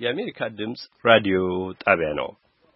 የአሜሪካ ድምጽ ራዲዮ ጣቢያ ነው።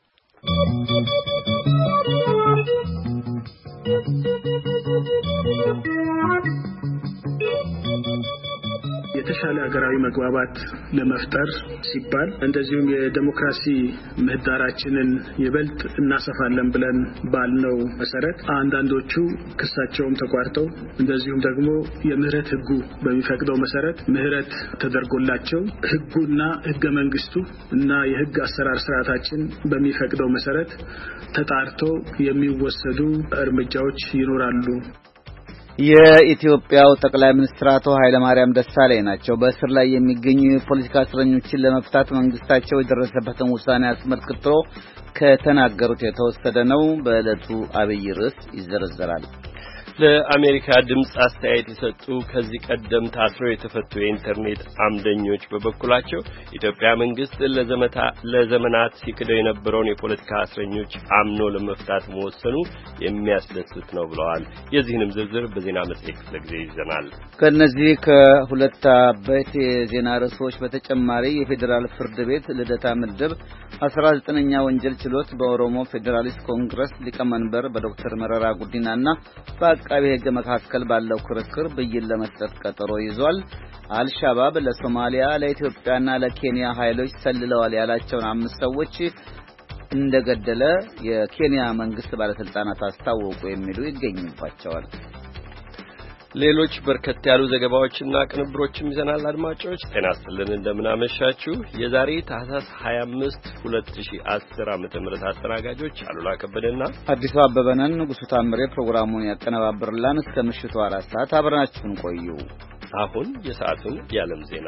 የተሻለ ሀገራዊ መግባባት ለመፍጠር ሲባል እንደዚሁም የዲሞክራሲ ምህዳራችንን ይበልጥ እናሰፋለን ብለን ባልነው መሰረት አንዳንዶቹ ክሳቸውም ተቋርጠው እንደዚሁም ደግሞ የምህረት ህጉ በሚፈቅደው መሰረት ምህረት ተደርጎላቸው ህጉና ህገ መንግስቱ እና የህግ አሰራር ስርዓታችን በሚፈቅደው መሰረት ተጣርቶ የሚወሰዱ እርምጃዎች ይኖራሉ። የኢትዮጵያው ጠቅላይ ሚኒስትር አቶ ኃይለ ማርያም ደሳለኝ ናቸው። በእስር ላይ የሚገኙ የፖለቲካ እስረኞችን ለመፍታት መንግስታቸው የደረሰበትን ውሳኔ አስመልክቶ ከተናገሩት የተወሰደ ነው። በዕለቱ አብይ ርዕስ ይዘረዘራል። ለአሜሪካ ድምጽ አስተያየት የሰጡ ከዚህ ቀደም ታስረው የተፈቱ የኢንተርኔት አምደኞች በበኩላቸው ኢትዮጵያ መንግስት ለዘመናት ሲክደው የነበረውን የፖለቲካ እስረኞች አምኖ ለመፍታት መወሰኑ የሚያስደስት ነው ብለዋል። የዚህንም ዝርዝር በዜና መጽሔት ክፍለ ጊዜ ይዘናል። ከነዚህ ከሁለት አበይት የዜና ርዕሶች በተጨማሪ የፌዴራል ፍርድ ቤት ልደታ ምድብ 19ኛ ወንጀል ችሎት በኦሮሞ ፌዴራሊስት ኮንግረስ ሊቀመንበር በዶክተር መረራ ጉዲናና በአቃቤ ሕግ መካከል ባለው ክርክር ብይን ለመስጠት ቀጠሮ ይዟል። አልሻባብ ለሶማሊያ ለኢትዮጵያና ለኬንያ ኃይሎች ሰልለዋል ያላቸውን 5 ሰዎች እንደገደለ የኬንያ መንግስት ባለስልጣናት አስታወቁ የሚሉ ይገኙባቸዋል። ሌሎች በርከት ያሉ ዘገባዎችና ቅንብሮችም ይዘናል። አድማጮች ጤና ይስጥልን፣ እንደምናመሻችሁ። የዛሬ ታህሳስ 25 2010 ዓ.ም አስተናጋጆች አሉላ ከበደና አዲሱ አበበነን። ንጉሱ ታምሬ ፕሮግራሙን ያቀነባብርላን። እስከ ምሽቱ 4 ሰዓት አብራችሁን ቆዩ። አሁን የሰዓቱን የዓለም ዜና።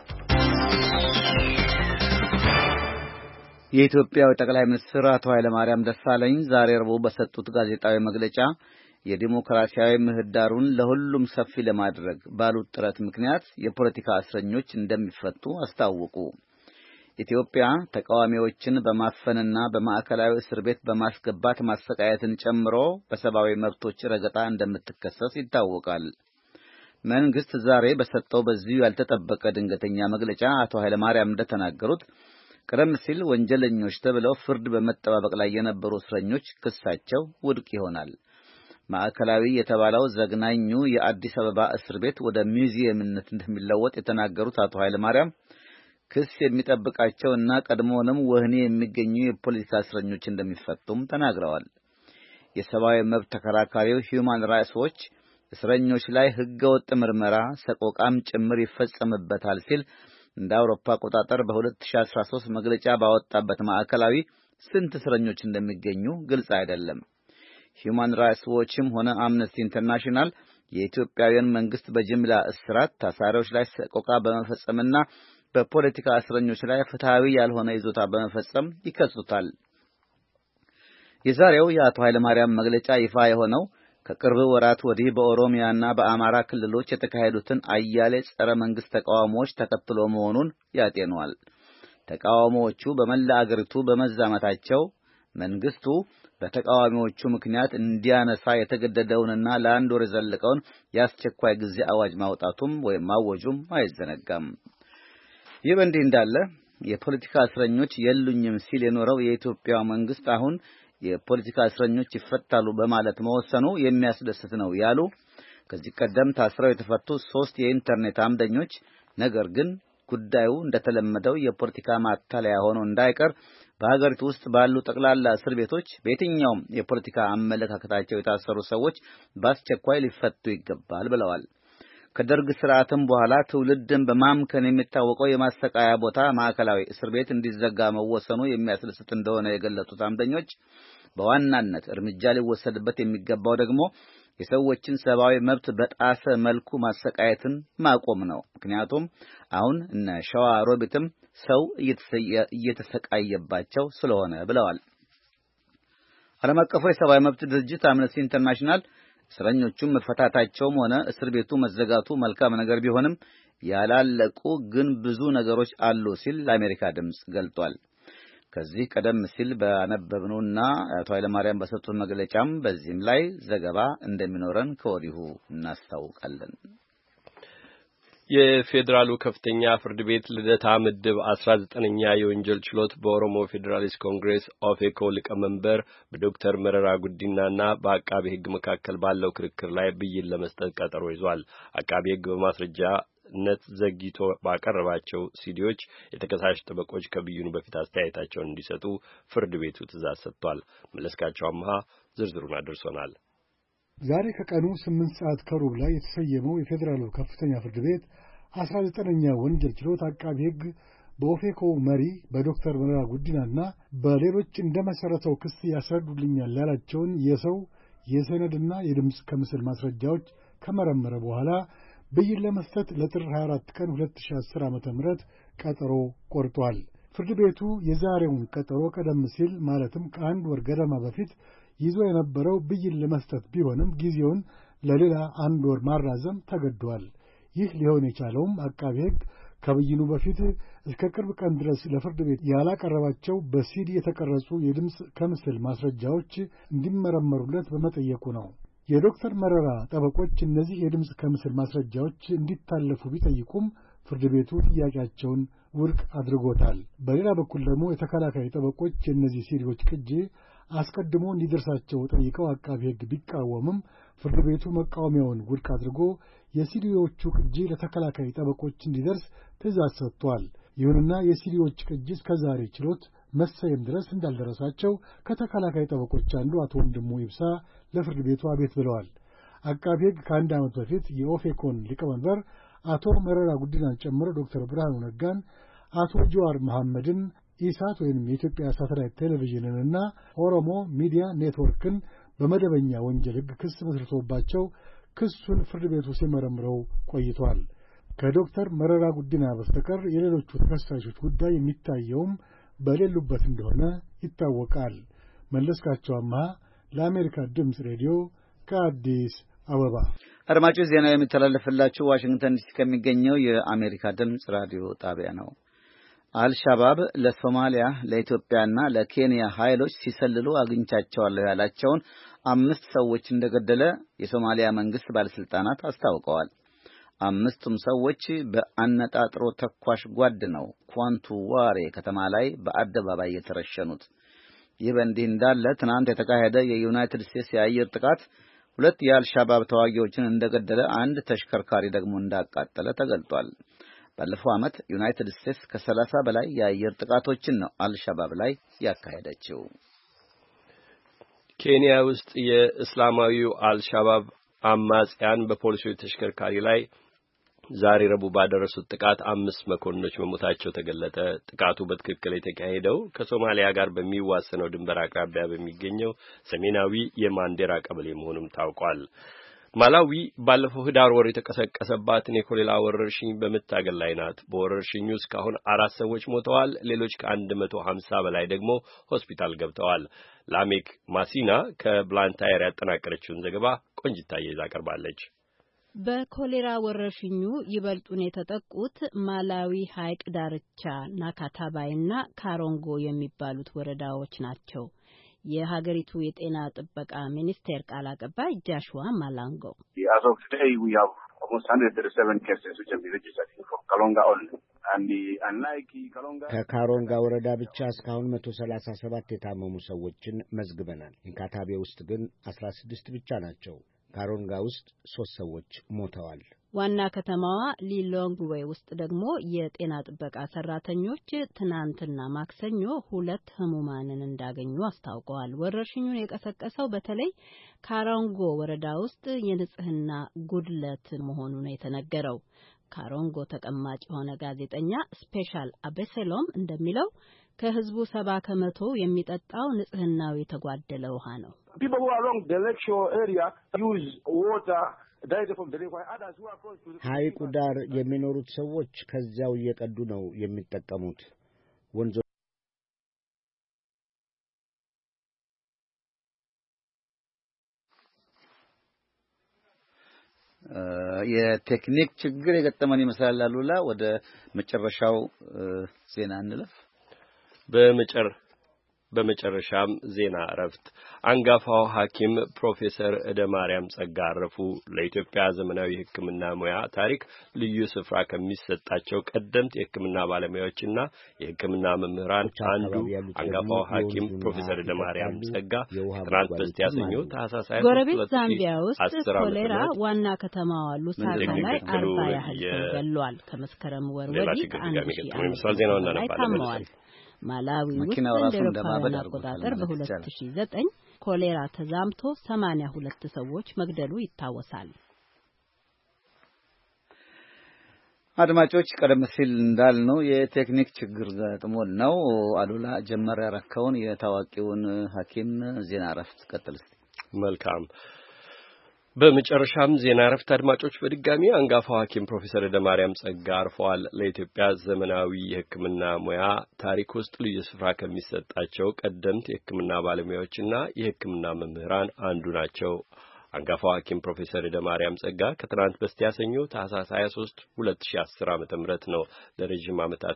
የኢትዮጵያው ጠቅላይ ሚኒስትር አቶ ኃይለ ማርያም ደሳለኝ ዛሬ ረቡዕ በሰጡት ጋዜጣዊ መግለጫ የዲሞክራሲያዊ ምህዳሩን ለሁሉም ሰፊ ለማድረግ ባሉት ጥረት ምክንያት የፖለቲካ እስረኞች እንደሚፈቱ አስታወቁ። ኢትዮጵያ ተቃዋሚዎችን በማፈንና በማዕከላዊ እስር ቤት በማስገባት ማሰቃየትን ጨምሮ በሰብአዊ መብቶች ረገጣ እንደምትከሰስ ይታወቃል። መንግስት ዛሬ በሰጠው በዚሁ ያልተጠበቀ ድንገተኛ መግለጫ አቶ ኃይለ ማርያም እንደተናገሩት ቀደም ሲል ወንጀለኞች ተብለው ፍርድ በመጠባበቅ ላይ የነበሩ እስረኞች ክሳቸው ውድቅ ይሆናል። ማዕከላዊ የተባለው ዘግናኙ የአዲስ አበባ እስር ቤት ወደ ሙዚየምነት እንደሚለወጥ የተናገሩት አቶ ኃይለ ማርያም ክስ የሚጠብቃቸውና ቀድሞውንም ወህኒ የሚገኙ የፖለቲካ እስረኞች እንደሚፈቱም ተናግረዋል። የሰብአዊ መብት ተከራካሪው ሂዩማን ራይትስ ዎች እስረኞች ላይ ህገወጥ ምርመራ፣ ሰቆቃም ጭምር ይፈጸምበታል ሲል እንደ አውሮፓ አቆጣጠር በ2013 መግለጫ ባወጣበት ማዕከላዊ ስንት እስረኞች እንደሚገኙ ግልጽ አይደለም። ሂዩማን ራይትስ ዎችም ሆነ አምነስቲ ኢንተርናሽናል የኢትዮጵያውያን መንግስት በጅምላ እስራት፣ ታሳሪዎች ላይ ሰቆቃ በመፈጸምና በፖለቲካ እስረኞች ላይ ፍትሃዊ ያልሆነ ይዞታ በመፈጸም ይከሱታል። የዛሬው የአቶ ኃይለ ማርያም መግለጫ ይፋ የሆነው ከቅርብ ወራት ወዲህ በኦሮሚያና በአማራ ክልሎች የተካሄዱትን አያሌ ጸረ መንግስት ተቃውሞዎች ተከትሎ መሆኑን ያጤኗል። ተቃውሞዎቹ በመላ አገሪቱ በመዛመታቸው መንግስቱ በተቃዋሚዎቹ ምክንያት እንዲያነሳ የተገደደውንና ለአንድ ወር የዘለቀውን የአስቸኳይ ጊዜ አዋጅ ማውጣቱም ወይም ማወጁም አይዘነጋም። ይህ በእንዲህ እንዳለ የፖለቲካ እስረኞች የሉኝም ሲል የኖረው የኢትዮጵያ መንግስት አሁን የፖለቲካ እስረኞች ይፈታሉ በማለት መወሰኑ የሚያስደስት ነው ያሉ ከዚህ ቀደም ታስረው የተፈቱ 3 የኢንተርኔት አምደኞች ነገር ግን ጉዳዩ እንደተለመደው የፖለቲካ ማታለያ ሆኖ እንዳይቀር በሀገሪቱ ውስጥ ባሉ ጠቅላላ እስር ቤቶች በየትኛውም የፖለቲካ አመለካከታቸው የታሰሩ ሰዎች በአስቸኳይ ሊፈቱ ይገባል ብለዋል። ከደርግ ስርዓትም በኋላ ትውልድን በማምከን የሚታወቀው የማሰቃያ ቦታ ማዕከላዊ እስር ቤት እንዲዘጋ መወሰኑ የሚያስደስት እንደሆነ የገለጹት አምደኞች በዋናነት እርምጃ ሊወሰድበት የሚገባው ደግሞ የሰዎችን ሰብአዊ መብት በጣሰ መልኩ ማሰቃየትን ማቆም ነው። ምክንያቱም አሁን እነ ሸዋ ሮቢትም ሰው እየተሰቃየባቸው ስለሆነ ብለዋል። ዓለም አቀፉ የሰብአዊ መብት ድርጅት አምነስቲ ኢንተርናሽናል እስረኞቹም መፈታታቸውም ሆነ እስር ቤቱ መዘጋቱ መልካም ነገር ቢሆንም ያላለቁ ግን ብዙ ነገሮች አሉ ሲል ለአሜሪካ ድምጽ ገልጧል። ከዚህ ቀደም ሲል በአነበብነውና አቶ ኃይለ ማርያም በሰጡት መግለጫም በዚህም ላይ ዘገባ እንደሚኖረን ከወዲሁ እናስታውቃለን። የፌዴራሉ ከፍተኛ ፍርድ ቤት ልደታ ምድብ 19ኛ የወንጀል ችሎት በኦሮሞ ፌዴራሊስት ኮንግሬስ ኦፌኮ ሊቀመንበር በዶክተር መረራ ጉዲናና በአቃቤ ሕግ መካከል ባለው ክርክር ላይ ብይን ለመስጠት ቀጠሮ ይዟል። አቃቤ ሕግ በማስረጃነት ዘግይቶ ባቀረባቸው ሲዲዎች የተከሳሽ ጠበቆች ከብይኑ በፊት አስተያየታቸውን እንዲሰጡ ፍርድ ቤቱ ትዕዛዝ ሰጥቷል። መለስካቸው አምሃ ዝርዝሩን አድርሶናል። ዛሬ ከቀኑ 8 ሰዓት ከሩብ ላይ የተሰየመው የፌዴራሉ ከፍተኛ ፍርድ ቤት 19ኛ ወንጀል ችሎት አቃቤ ሕግ በኦፌኮ መሪ በዶክተር መረራ ጉዲናና በሌሎች እንደመሰረተው ክስ ያስረዱልኛል ያላቸውን የሰው የሰነድና የድምጽ ከምስል ማስረጃዎች ከመረመረ በኋላ ብይን ለመስጠት ለጥር 24 ቀን 2010 ዓ.ም ቀጠሮ ቆርጧል። ፍርድ ቤቱ የዛሬውን ቀጠሮ ቀደም ሲል ማለትም ከአንድ ወር ገደማ በፊት ይዞ የነበረው ብይን ለመስጠት ቢሆንም ጊዜውን ለሌላ አንድ ወር ማራዘም ተገዷል። ይህ ሊሆን የቻለውም አቃቤ ሕግ ከብይኑ በፊት እስከ ቅርብ ቀን ድረስ ለፍርድ ቤት ያላቀረባቸው በሲዲ የተቀረጹ የድምፅ ከምስል ማስረጃዎች እንዲመረመሩለት በመጠየቁ ነው። የዶክተር መረራ ጠበቆች እነዚህ የድምፅ ከምስል ማስረጃዎች እንዲታለፉ ቢጠይቁም ፍርድ ቤቱ ጥያቄያቸውን ውድቅ አድርጎታል። በሌላ በኩል ደግሞ የተከላካይ ጠበቆች የእነዚህ ሲዲዎች ቅጂ አስቀድሞ እንዲደርሳቸው ጠይቀው አቃቤ ሕግ ቢቃወምም ፍርድ ቤቱ መቃወሚያውን ውድቅ አድርጎ የሲዲዎቹ ቅጂ ለተከላካይ ጠበቆች እንዲደርስ ትዕዛዝ ሰጥቷል። ይሁንና የሲዲዎች ቅጂ እስከዛሬ ችሎት መሰየም ድረስ እንዳልደረሳቸው ከተከላካይ ጠበቆች አንዱ አቶ ወንድሙ ይብሳ ለፍርድ ቤቱ አቤት ብለዋል። አቃቤ ሕግ ከአንድ ዓመት በፊት የኦፌኮን ሊቀመንበር አቶ መረራ ጉዲናን ጨምሮ ዶክተር ብርሃኑ ነጋን፣ አቶ ጀዋር መሐመድን፣ ኢሳት ወይም የኢትዮጵያ ሳተላይት ቴሌቪዥንንና ኦሮሞ ሚዲያ ኔትወርክን በመደበኛ ወንጀል ሕግ ክስ መስርቶባቸው ክሱን ፍርድ ቤቱ ሲመረምረው ቆይቷል። ከዶክተር መረራ ጉዲና በስተቀር የሌሎቹ ተከሳሾች ጉዳይ የሚታየውም በሌሉበት እንደሆነ ይታወቃል። መለስካቸው አምሃ ለአሜሪካ ድምፅ ሬዲዮ ከአዲስ አበባ። አድማጮች ዜናው የሚተላለፍላችሁ ዋሽንግተን ዲሲ ከሚገኘው የአሜሪካ ድምፅ ራዲዮ ጣቢያ ነው። አልሻባብ ለሶማሊያ ለኢትዮጵያና ለኬንያ ኃይሎች ሲሰልሉ አግኝቻቸዋለሁ ያላቸውን 5 ሰዎች እንደገደለ የሶማሊያ መንግስት ባለስልጣናት አስታውቀዋል። 5ቱም ሰዎች በአነጣጥሮ ተኳሽ ጓድ ነው ኳንቱ ዋሬ ከተማ ላይ በአደባባይ የተረሸኑት። ይህ በእንዲህ እንዳለ ትናንት የተካሄደ የዩናይትድ ስቴትስ የአየር ጥቃት 2 የአልሻባብ ተዋጊዎችን እንደገደለ፣ 1 ተሽከርካሪ ደግሞ እንዳቃጠለ ተገልጧል። ባለፈው ዓመት ዩናይትድ ስቴትስ ከ30 በላይ የአየር ጥቃቶችን ነው አልሻባብ ላይ ያካሄደችው። ኬንያ ውስጥ የእስላማዊው አልሻባብ አማጽያን በፖሊሶች ተሽከርካሪ ላይ ዛሬ ረቡዕ ባደረሱት ጥቃት 5 መኮንኖች መሞታቸው ተገለጠ። ጥቃቱ በትክክል የተካሄደው ከሶማሊያ ጋር በሚዋሰነው ድንበር አቅራቢያ በሚገኘው ሰሜናዊ የማንዴራ ቀበሌ መሆኑም ታውቋል። ማላዊ ባለፈው ህዳር ወር የተቀሰቀሰባትን የኮሌራ ወረርሽኝ በመታገል ላይ ናት። በወረርሽኙ እስካሁን 4 ሰዎች ሞተዋል። ሌሎች ከ150 በላይ ደግሞ ሆስፒታል ገብተዋል። ላሜክ ማሲና ከብላንታየር ያጠናቀረችውን ዘገባ ቆንጅታዬ ይዛ ቀርባለች። በኮሌራ ወረርሽኙ ይበልጡን የተጠቁት ማላዊ ሐይቅ ዳርቻ ናካታባይና ካሮንጎ የሚባሉት ወረዳዎች ናቸው። የሀገሪቱ የጤና ጥበቃ ሚኒስቴር ቃል አቀባይ ጃሽዋ ማላንጎ ከካሮንጋ ወረዳ ብቻ እስካሁን 137 የታመሙ ሰዎችን መዝግበናል። ኢንካታቤ ውስጥ ግን 16 ብቻ ናቸው። ካሮንጋ ውስጥ 3 ሰዎች ሞተዋል። ዋና ከተማዋ ሊሎንግዌ ውስጥ ደግሞ የጤና ጥበቃ ሰራተኞች ትናንትና ማክሰኞ 2 ህሙማንን እንዳገኙ አስታውቀዋል። ወረርሽኙን የቀሰቀሰው በተለይ ካሮንጎ ወረዳ ውስጥ የንጽህና ጉድለት መሆኑ ነው የተነገረው። ካሮንጎ ተቀማጭ የሆነ ጋዜጠኛ ስፔሻል አቤሴሎም እንደሚለው ከህዝቡ 70 ከመቶ የሚጠጣው ንጽህናው የተጓደለ ውሃ ነው። ሐይቁ ዳር የሚኖሩት ሰዎች ከዚያው እየቀዱ ነው የሚጠቀሙት። ወንዞ የቴክኒክ ችግር የገጠመን ይመስላል። አሉላ ወደ መጨረሻው ዜና እንለፍ። በመጨረሻም ዜና እረፍት አንጋፋው ሐኪም ፕሮፌሰር እደ ማርያም ጸጋ አረፉ። ለኢትዮጵያ ዘመናዊ ሕክምና ሙያ ታሪክ ልዩ ስፍራ ከሚሰጣቸው ቀደምት የሕክምና ባለሙያዎችና የሕክምና መምህራን አንዱ አንጋፋው ሐኪም ፕሮፌሰር እደ ማርያም ጸጋ ትናንት በስቲያ ሰኞ ታህሳስ 22 ጎረቤት ዛምቢያ ውስጥ ኮሌራ ዋና ከተማዋ ሉሳካ ላይ 40 ያህል ተገሏል። ከመስከረም ወር ወዲህ ታመዋል። ማላዊ ውስጥ እንደረፋውን አቆጣጠር በ2009 ኮሌራ ተዛምቶ 82 ሰዎች መግደሉ ይታወሳል። አድማጮች ቀደም ሲል እንዳልነው የቴክኒክ ችግር ገጥሞን ነው። አሉላ ጀመረ ያረከውን የታዋቂውን ሐኪም ዜና እረፍት ቀጥል። መልካም። በመጨረሻም ዜና እረፍት አድማጮች በድጋሚ አንጋፋው ሐኪም ፕሮፌሰር እደ ማርያም ጸጋ አርፈዋል። ለኢትዮጵያ ዘመናዊ የሕክምና ሙያ ታሪክ ውስጥ ልዩ ስፍራ ከሚሰጣቸው ቀደምት የሕክምና ባለሙያዎችና የሕክምና መምህራን አንዱ ናቸው። አንጋፋው ሐኪም ፕሮፌሰር እደ ማርያም ጸጋ ከትናንት በስቲያ ሰኞ ታህሳስ 23 2010 ዓ.ም ነው ለረጅም ዓመታት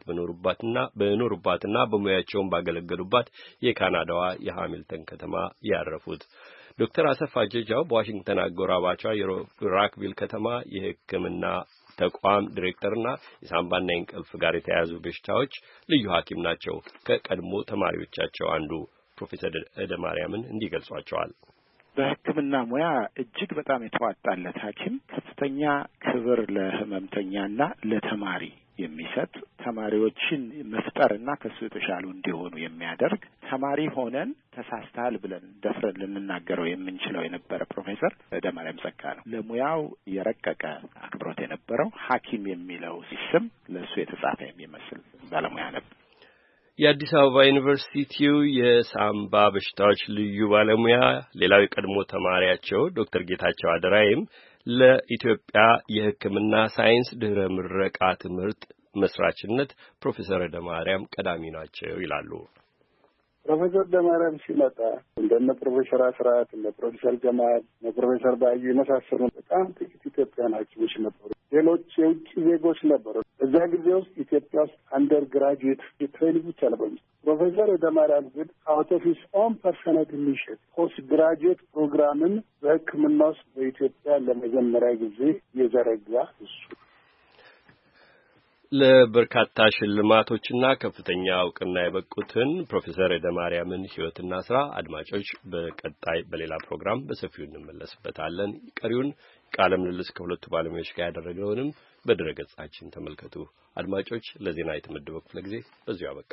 በኖሩባትና በሙያቸውም ባገለገሉባት የካናዳዋ የሃሚልተን ከተማ ያረፉት። ዶክተር አሰፋ ጀጃው በዋሽንግተን አጎራባቿ የሮክቪል ከተማ የሕክምና ተቋም ዲሬክተርና የሳምባና የእንቅልፍ ጋር የተያያዙ በሽታዎች ልዩ ሐኪም ናቸው። ከቀድሞ ተማሪዎቻቸው አንዱ ፕሮፌሰር እደ ማርያምን እንዲገልጿቸዋል። በሕክምና ሙያ እጅግ በጣም የተዋጣለት ሐኪም ከፍተኛ ክብር ለህመምተኛና ለተማሪ የሚሰጥ ተማሪዎችን መፍጠርና ከሱ የተሻሉ እንዲሆኑ የሚያደርግ ተማሪ ሆነን ተሳስተሃል ብለን ደፍረን ልንናገረው የምንችለው የነበረ ፕሮፌሰር እደ ማርያም ጸጋ ነው። ለሙያው የረቀቀ አክብሮት የነበረው ሐኪም የሚለው ስም ለሱ የተጻፈ የሚመስል ባለሙያ ነበር። የአዲስ አበባ ዩኒቨርሲቲው የሳምባ በሽታዎች ልዩ ባለሙያ ሌላው የቀድሞ ተማሪያቸው ዶክተር ጌታቸው አደራይም ለኢትዮጵያ የሕክምና ሳይንስ ድህረ ምረቃ ትምህርት መስራችነት ፕሮፌሰር እደ ማርያም ቀዳሚ ናቸው ይላሉ። ፕሮፌሰር እደ ማርያም ሲመጣ እንደነ ፕሮፌሰር አስራት እንደ ፕሮፌሰር ጀማል እንደ ፕሮፌሰር ባዩ የመሳሰሉ በጣም ጥቂት ኢትዮጵያውያን ሐኪሞች ነበሩ። ሌሎች የውጭ ዜጎች ነበሩ። እዛ ጊዜ ውስጥ ኢትዮጵያ ውስጥ አንደር ግራጁዌት ትሬኒንግ ብቻ ነበር። ፕሮፌሰር እደ ማርያም ግን አውት ኦፍ ሂዝ ኦን ፐርሰናል ኢኒሺየቲቭ ፖስት ግራጁዌት ፕሮግራምን በሕክምና ውስጥ በኢትዮጵያ ለመጀመሪያ ጊዜ የዘረጋ እሱ ለበርካታ ሽልማቶችና ከፍተኛ እውቅና የበቁትን ፕሮፌሰር እደ ማርያምን ሕይወትና ስራ አድማጮች በቀጣይ በሌላ ፕሮግራም በሰፊው እንመለስበታለን። ቀሪውን ቃለ ምልልስ ከሁለቱ ባለሙያዎች ጋር ያደረግነውንም በድረገጻችን ተመልከቱ። አድማጮች ለዜና የተመደበው ክፍለ ጊዜ በዚሁ አበቃ።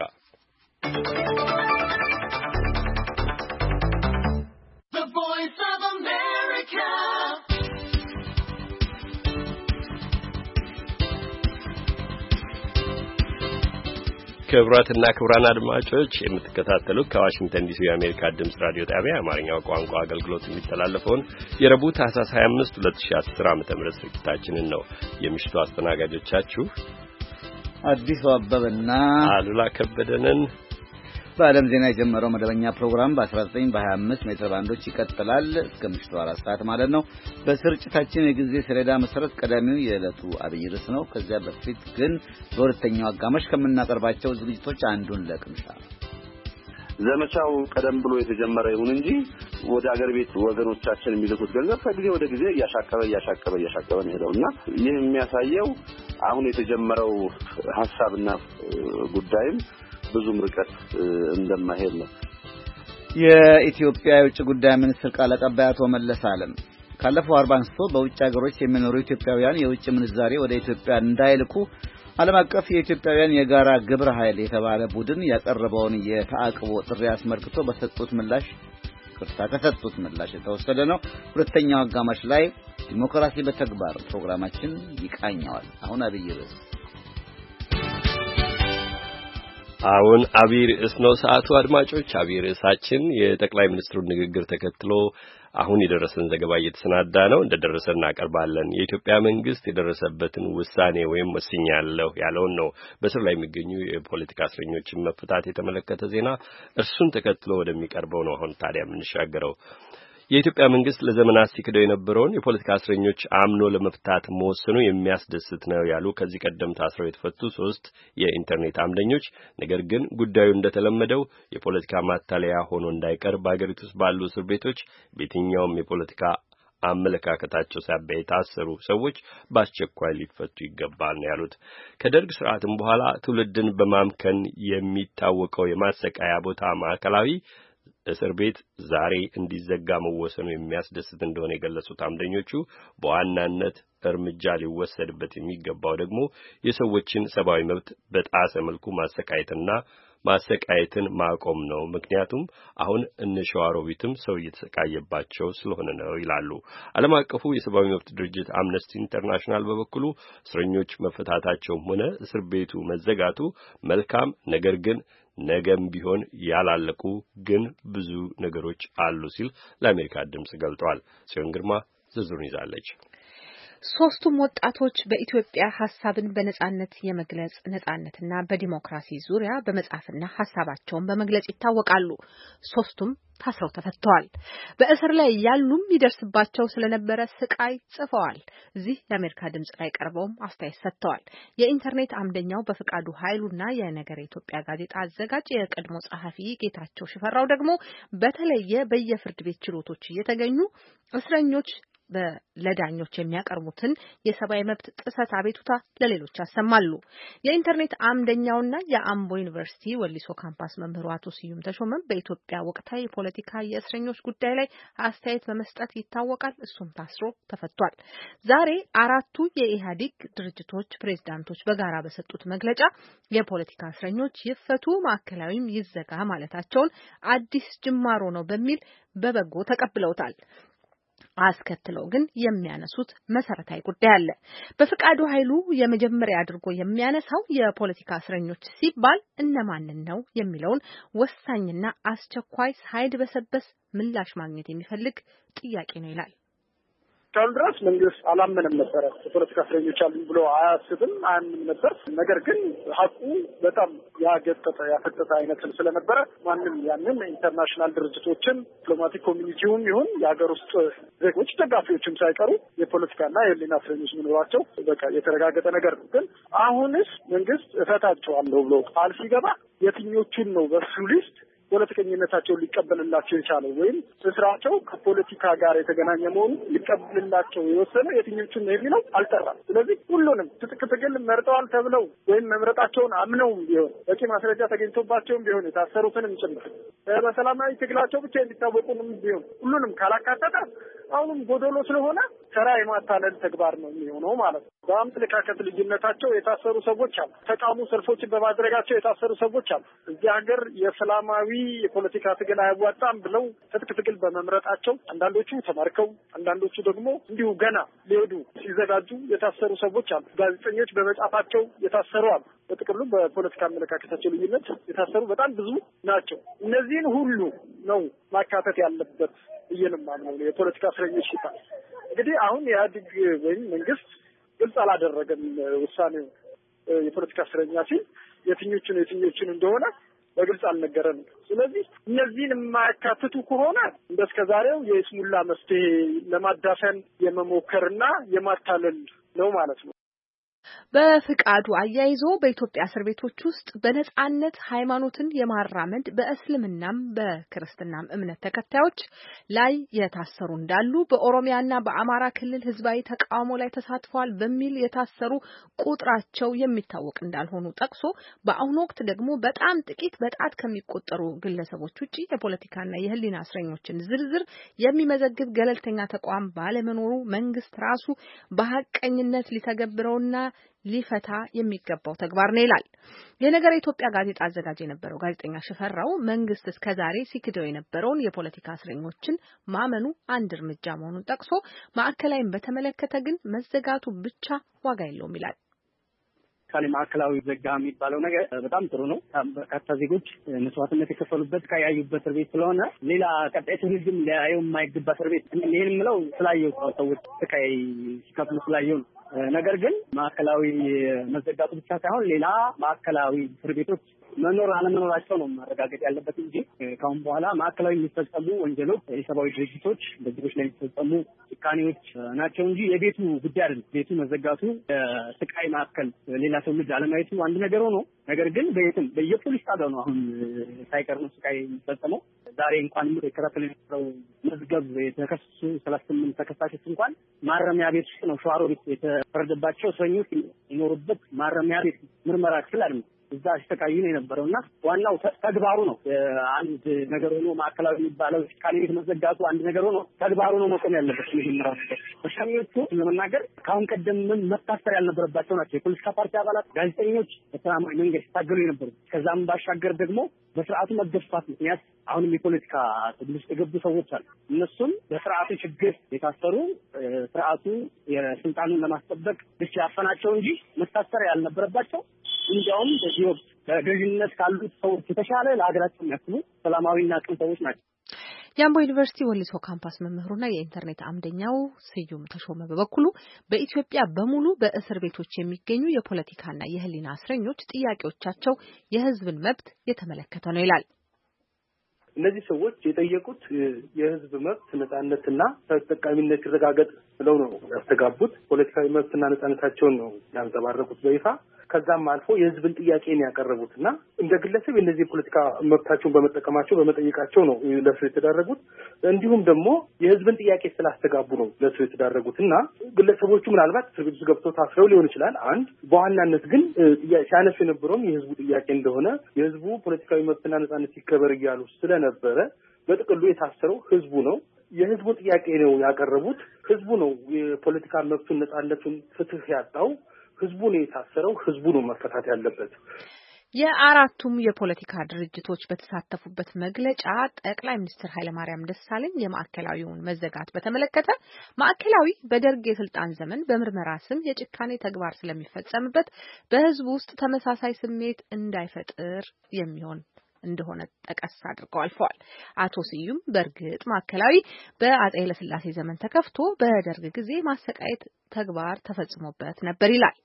ክቡራትና ክቡራን አድማጮች የምትከታተሉት ከዋሽንግተን ዲሲ የአሜሪካ ድምጽ ራዲዮ ጣቢያ የአማርኛው ቋንቋ አገልግሎት የሚተላለፈውን የረቡዕ ታህሳስ 25 2010 ዓ.ም ስርጭታችንን ነው። የምሽቱ አስተናጋጆቻችሁ አዲሱ አበበና አሉላ ከበደንን። በዓለም ዜና የጀመረው መደበኛ ፕሮግራም በ19 በ25 ሜትር ባንዶች ይቀጥላል እስከ ምሽቱ 4 ሰዓት ማለት ነው። በስርጭታችን የጊዜ ሰሌዳ መሰረት ቀዳሚው የዕለቱ አብይ ርዕስ ነው። ከዚያ በፊት ግን በሁለተኛው አጋማሽ ከምናቀርባቸው ዝግጅቶች አንዱን ለቅምሻ ዘመቻው ቀደም ብሎ የተጀመረ ይሁን እንጂ ወደ አገር ቤት ወገኖቻችን የሚልኩት ገንዘብ ከጊዜ ወደ ጊዜ እያሻቀበ ነው ሄደውና ይህ የሚያሳየው አሁን የተጀመረው ሐሳብና ጉዳይም ብዙም ርቀት እንደማይሄድ ነው። የኢትዮጵያ የውጭ ጉዳይ ሚኒስትር ቃል አቀባይ አቶ መለስ ዓለም ካለፈው 40 አንስቶ በውጭ ሀገሮች የሚኖሩ ኢትዮጵያውያን የውጭ ምንዛሬ ወደ ኢትዮጵያ እንዳይልኩ ዓለም አቀፍ የኢትዮጵያውያን የጋራ ግብረ ኃይል የተባለ ቡድን ያቀረበውን የተአቅቦ ጥሪ አስመልክቶ ከሰጡት ምላሽ የተወሰደ ነው። ሁለተኛው አጋማሽ ላይ ዲሞክራሲ በተግባር ፕሮግራማችን ይቃኘዋል። አሁን አብይ ርዕስ አብይ ርዕስ ነው ሰዓቱ። አድማጮች አብይ ርዕሳችን የጠቅላይ ሚኒስትሩን ንግግር ተከትሎ አሁን የደረሰን ዘገባ እየተሰናዳ ነው። እንደደረሰን እናቀርባለን። የኢትዮጵያ መንግስት የደረሰበትን ውሳኔ ወይም ወስኛለሁ ያለውን ነው በስር ላይ የሚገኙ የፖለቲካ እስረኞችን መፈታት የተመለከተ ዜና። እርሱን ተከትሎ ወደሚቀርበው ነው አሁን ታዲያ የምንሻገረው። የኢትዮጵያ መንግስት ለዘመናት ሲክደው የነበረውን የፖለቲካ እስረኞች አምኖ ለመፍታት መወሰኑ የሚያስደስት ነው ያሉ ከዚህ ቀደም ታስረው የተፈቱ 3 የኢንተርኔት አምደኞች፣ ነገር ግን ጉዳዩ እንደተለመደው የፖለቲካ ማታለያ ሆኖ እንዳይቀር በአገሪቱ ውስጥ ባሉ እስር ቤቶች በየትኛውም የፖለቲካ አመለካከታቸው ሳቢያ የታሰሩ ሰዎች በአስቸኳይ ሊፈቱ ይገባል ነው ያሉት። ከደርግ ስርዓትም በኋላ ትውልድን በማምከን የሚታወቀው የማሰቃያ ቦታ ማዕከላዊ እስር ቤት ዛሬ እንዲዘጋ መወሰኑ የሚያስደስት እንደሆነ የገለጹት አምደኞቹ በዋናነት እርምጃ ሊወሰድበት የሚገባው ደግሞ የሰዎችን ሰብአዊ መብት በጣሰ መልኩ ማሰቃየትን ማቆም ነው። ምክንያቱም አሁን እነሸዋሮቢትም ሰው እየተሰቃየባቸው ስለሆነ ነው ይላሉ። ዓለም አቀፉ የሰብአዊ መብት ድርጅት አምነስቲ ኢንተርናሽናል በበኩሉ እስረኞች መፈታታቸውም ሆነ እስር ቤቱ መዘጋቱ መልካም፣ ነገር ግን ነገም ቢሆን ያላለቁ ግን ብዙ ነገሮች አሉ ሲል ለአሜሪካ ድምጽ ገልጧል። ጽዮን ግርማ ዝርዝሩን ይዛለች። 3ቱም ወጣቶች በኢትዮጵያ ሐሳብን በነጻነት የመግለጽ ነጻነትና በዲሞክራሲ ዙሪያ በመጻፍና ሐሳባቸውን በመግለጽ ይታወቃሉ። 3ቱም ታስረው ተፈተዋል። በእስር ላይ ያሉም ይደርስባቸው ስለነበረ ስቃይ ጽፈዋል። እዚህ የአሜሪካ ድምጽ ላይ ቀርበውም አስተያየት ሰጥተዋል። የኢንተርኔት አምደኛው በፍቃዱ ኃይሉና የነገረ ኢትዮጵያ ጋዜጣ አዘጋጅ የቀድሞ ጸሐፊ ጌታቸው ሽፈራው ደግሞ በተለየ በየፍርድ ቤት ችሎቶች እየተገኙ እስረኞች ለዳኞች የሚያቀርቡትን የሰብአዊ መብት ጥሰት አቤቱታ ለሌሎች ያሰማሉ። የኢንተርኔት አምደኛውና የአምቦ ዩኒቨርሲቲ ወሊሶ ካምፓስ መምህሩ አቶ ስዩም ተሾመም በኢትዮጵያ ወቅታዊ የፖለቲካ የእስረኞች ጉዳይ ላይ አስተያየት በመስጠት ይታወቃል። እሱም ታስሮ ተፈቷል። ዛሬ 4ቱ የኢህአዴግ ድርጅቶች ፕሬዝዳንቶች በጋራ በሰጡት መግለጫ የፖለቲካ እስረኞች ይፈቱ፣ ማዕከላዊም ይዘጋ ማለታቸውን አዲስ ጅማሮ ነው በሚል በበጎ ተቀብለውታል። አስከትለው ግን የሚያነሱት መሰረታዊ ጉዳይ አለ። በፍቃዱ ኃይሉ የመጀመሪያ አድርጎ የሚያነሳው የፖለቲካ እስረኞች ሲባል እነማንን ነው የሚለውን ወሳኝና አስቸኳይ ሳይድበሰበስ ምላሽ ማግኘት የሚፈልግ ጥያቄ ነው ይላል። እስካሁን ድረስ መንግስት አላመነም ነበረ። የፖለቲካ እስረኞች አሉ ብሎ አያስብም፣ አያምንም ነበር። ነገር ግን ሀቁ በጣም ያፈጠጠ አይነት ስለነበረ ማንም ያንን ኢንተርናሽናል ድርጅቶችን ዲፕሎማቲክ ኮሚኒቲውም ይሁን የሀገር ውስጥ ዜጎች ደጋፊዎችም ሳይቀሩ የፖለቲካና የህሊና እስረኞች መኖራቸው በቃ የተረጋገጠ ነገር ነው። ግን አሁንስ መንግስት እፈታቸዋለሁ ብሎ ቃል ሲገባ የትኞቹን ነው በሱ ሊስት ፖለቲከኝነታቸውን ሊቀበልላቸው የቻለው ወይም ስራቸው ከፖለቲካ ጋር የተገናኘ መሆኑ ሊቀበልላቸው የወሰነ የትኞቹን ነው የሚለው አልጠራም። ስለዚህ ሁሉንም ትጥቅ ትግል መርጠዋል ተብለው ወይም መምረጣቸውን አምነውም ቢሆን በቂ ማስረጃ ተገኝቶባቸውም ቢሆን የታሰሩትንም ጭምር በሰላማዊ ትግላቸው ብቻ የሚታወቁንም ቢሆን ሁሉንም ካላካተተ አሁንም ጎዶሎ ስለሆነ ተራ የማታለል ተግባር ነው የሚሆነው ማለት ነው። በአመለካከት ልዩነታቸው የታሰሩ ሰዎች አሉ። ተቃውሞ ሰልፎችን በማድረጋቸው የታሰሩ ሰዎች አሉ። እዚህ ሀገር የሰላማዊ የፖለቲካ ትግል አያዋጣም ብለው ትጥቅ ትግል በመምረጣቸው አንዳንዶቹ ተማርከው፣ አንዳንዶቹ ደግሞ እንዲሁ ገና ሊሄዱ ሲዘጋጁ የታሰሩ ሰዎች አሉ። ጋዜጠኞች በመጻፋቸው የታሰሩ አሉ። በጥቅሉ በፖለቲካ አመለካከታቸው ልዩነት የታሰሩ በጣም ብዙ ናቸው። እነዚህን ሁሉ ነው ማካተት ያለበት እየለማን ነው የፖለቲካ እስረኞች ሲባል። እንግዲህ አሁን የኢህአዴግ ወይም መንግስት ግልጽ አላደረገም ውሳኔው። የፖለቲካ እስረኛ ሲል የትኞቹን እንደሆነ በግልጽ አልነገረንም። ስለዚህ እነዚህን የማያካትቱ ከሆነ እንደስከዛሬው የይስሙላ መፍትሄ ለማዳፈን የመሞከርና የማታለል ነው ማለት ነው። በፍቃዱ አያይዞ በኢትዮጵያ እስር ቤቶች ውስጥ በነጻነት ሃይማኖትን የማራመድ በእስልምናም በክርስትናም እምነት ተከታዮች ላይ የታሰሩ እንዳሉ፣ በኦሮሚያና በአማራ ክልል ህዝባዊ ተቃውሞ ላይ ተሳትፈዋል በሚል የታሰሩ ቁጥራቸው የሚታወቅ እንዳልሆኑ ጠቅሶ በአሁኑ ወቅት ደግሞ በጣም ጥቂት በጣት ከሚቆጠሩ ግለሰቦች ውጪ የፖለቲካና የህሊና እስረኞችን ዝርዝር የሚመዘግብ ገለልተኛ ተቋም ባለመኖሩ መንግስት ራሱ በሐቀኝነት ሊተገብረውና ሊፈታ የሚገባው ተግባር ነው ይላል። የነገረ ኢትዮጵያ ጋዜጣ አዘጋጅ የነበረው ጋዜጠኛ ሽፈራው መንግስት እስከዛሬ ሲክደው የነበረውን የፖለቲካ እስረኞችን ማመኑ አንድ እርምጃ መሆኑን ጠቅሶ ማዕከላዊን በተመለከተ ግን መዘጋቱ ብቻ ዋጋ የለውም ይላል። ማዕከላዊ ዘጋ የሚባለው ነገር በጣም ጥሩ ነው። በርካታ ዜጎች መስዋዕትነት የከፈሉበት ካያዩበት እስር ቤት ስለሆነ ሌላ ቀጣይ ትውልድም ሊያየው የማይገባ እስር ቤት። ይህን የምለው ስላየው ሰዎች ስቃይ ሲከፍሉ ስላየው ነው። ነገር ግን ማዕከላዊ መዘጋቱ ብቻ ሳይሆን ሌላ ማዕከላዊ እስር ቤቶች መኖር አለመኖራቸው ነው ማረጋገጥ ያለበት እንጂ ካሁን በኋላ ማዕከላዊ የሚፈጸሙ ወንጀሎች የሰብአዊ ድርጊቶች በዜጎች ላይ የሚፈጸሙ ጭካኔዎች ናቸው እንጂ የቤቱ ጉዳይ አይደለም። ቤቱ መዘጋቱ ስቃይ ማዕከል ሌላ ሰው ልጅ አለማየቱ አንድ ነገር ሆኖ ነገር ግን በየፖሊስ ጣቢያው ነው አሁን ሳይቀር ነው ስቃይ የሚፈጸመው። ዛሬ እንኳን የከታተለ ነው መዝገብ የተከሰሱ 38 ተከሳሾች እንኳን ማረሚያ ቤት ውስጥ ነው ሸዋሮቢት የተፈረደባቸው እስረኞች ይኖሩበት ማረሚያ ቤት ምርመራ ክፍል አይደለም። እዛ ሲተካዩ ነው የነበረውና ዋናው ተግባሩ ነው። አንድ ነገር ሆኖ ማዕከላዊ የሚባለው ጭካኔ ቤት መዘጋቱ አንድ ነገር ሆኖ ተግባሩ ነው መቆም ያለበት። ምንድነው ተሻሚዎቹ ለመናገር ካሁን ቀደም መታሰር ያልነበረባቸው ናቸው። የፖለቲካ ፓርቲ አባላት፣ ጋዜጠኞች በሰላማዊ መንገድ ሲታገሉ የነበሩ ከዛም ባሻገር ደግሞ በስርዓቱ መገፋት ምክንያት አሁንም የፖለቲካ ትግል ውስጥ የገቡ ሰዎች አሉ። እነሱም በስርዓቱ ችግር የታሰሩ ስርዓቱ የስልጣኑን ለማስጠበቅ ብቻ ያፈናቸው እንጂ መታሰር ያልነበረባቸው እንዲያውም በዚህ ወቅት በገዥነት ካሉት ሰዎች የተሻለ ለሀገራቸው የሚያስቡ ሰላማዊና ቅን ሰዎች ናቸው። የአምቦ ዩኒቨርሲቲ ወሊሶ ካምፓስ መምህሩና የኢንተርኔት አምደኛው ስዩም ተሾመ በበኩሉ በኢትዮጵያ በሙሉ በእስር ቤቶች የሚገኙ የፖለቲካና የሕሊና እስረኞች ጥያቄዎቻቸው የሕዝብን መብት የተመለከተ ነው ይላል። እነዚህ ሰዎች የጠየቁት የሕዝብ መብት ነጻነትና ተጠቃሚነት ይረጋገጥ ብለው ነው ያስተጋቡት። ፖለቲካዊ መብትና ነጻነታቸውን ነው ያንጸባረቁት በይፋ። ከዛም አልፎ የሕዝብን ጥያቄን ያቀረቡትና እንደ ግለሰብ የነዚህ ፖለቲካ መብታቸውን በመጠቀማቸው በመጠየቃቸው ነው ለእስር የተዳረጉት። እንዲሁም ደግሞ የሕዝብን ጥያቄ ስላስተጋቡ ነው ለእስር የተዳረጉትና ግለሰቦቹ ምናልባት እስር ቤት ውስጥ ገብተው ታስረው ሊሆን ይችላል። አንድ በዋናነት ግን ሲያነሱ የነበረውም የሕዝቡ ጥያቄ እንደሆነ የሕዝቡ ፖለቲካዊ መብትና ነጻነት ይከበር እያሉ ስለነበረ በጥቅሉ የታሰረው ሕዝቡ ነው። የሕዝቡን ጥያቄ ነው ያቀረቡት። ሕዝቡ ነው የፖለቲካ መብቱን ነጻነቱን ፍትህ ያጣው። ሕዝቡ ነው የታሰረው። ሕዝቡ ነው መፈታት ያለበት። የአራቱም የፖለቲካ ድርጅቶች በተሳተፉበት መግለጫ ጠቅላይ ሚኒስትር ኃይለማርያም ደሳለኝ የማዕከላዊውን መዘጋት በተመለከተ ማዕከላዊ በደርግ የስልጣን ዘመን በምርመራ ስም የጭካኔ ተግባር ስለሚፈጸምበት በሕዝቡ ውስጥ ተመሳሳይ ስሜት እንዳይፈጥር የሚሆን እንደሆነ ጠቀስ አድርገው አልፈዋል። አቶ ስዩም በእርግጥ ማዕከላዊ በአፄ ኃይለሥላሴ ዘመን ተከፍቶ በደርግ ጊዜ ማሰቃየት ተግባር ተፈጽሞበት ነበር ይላል።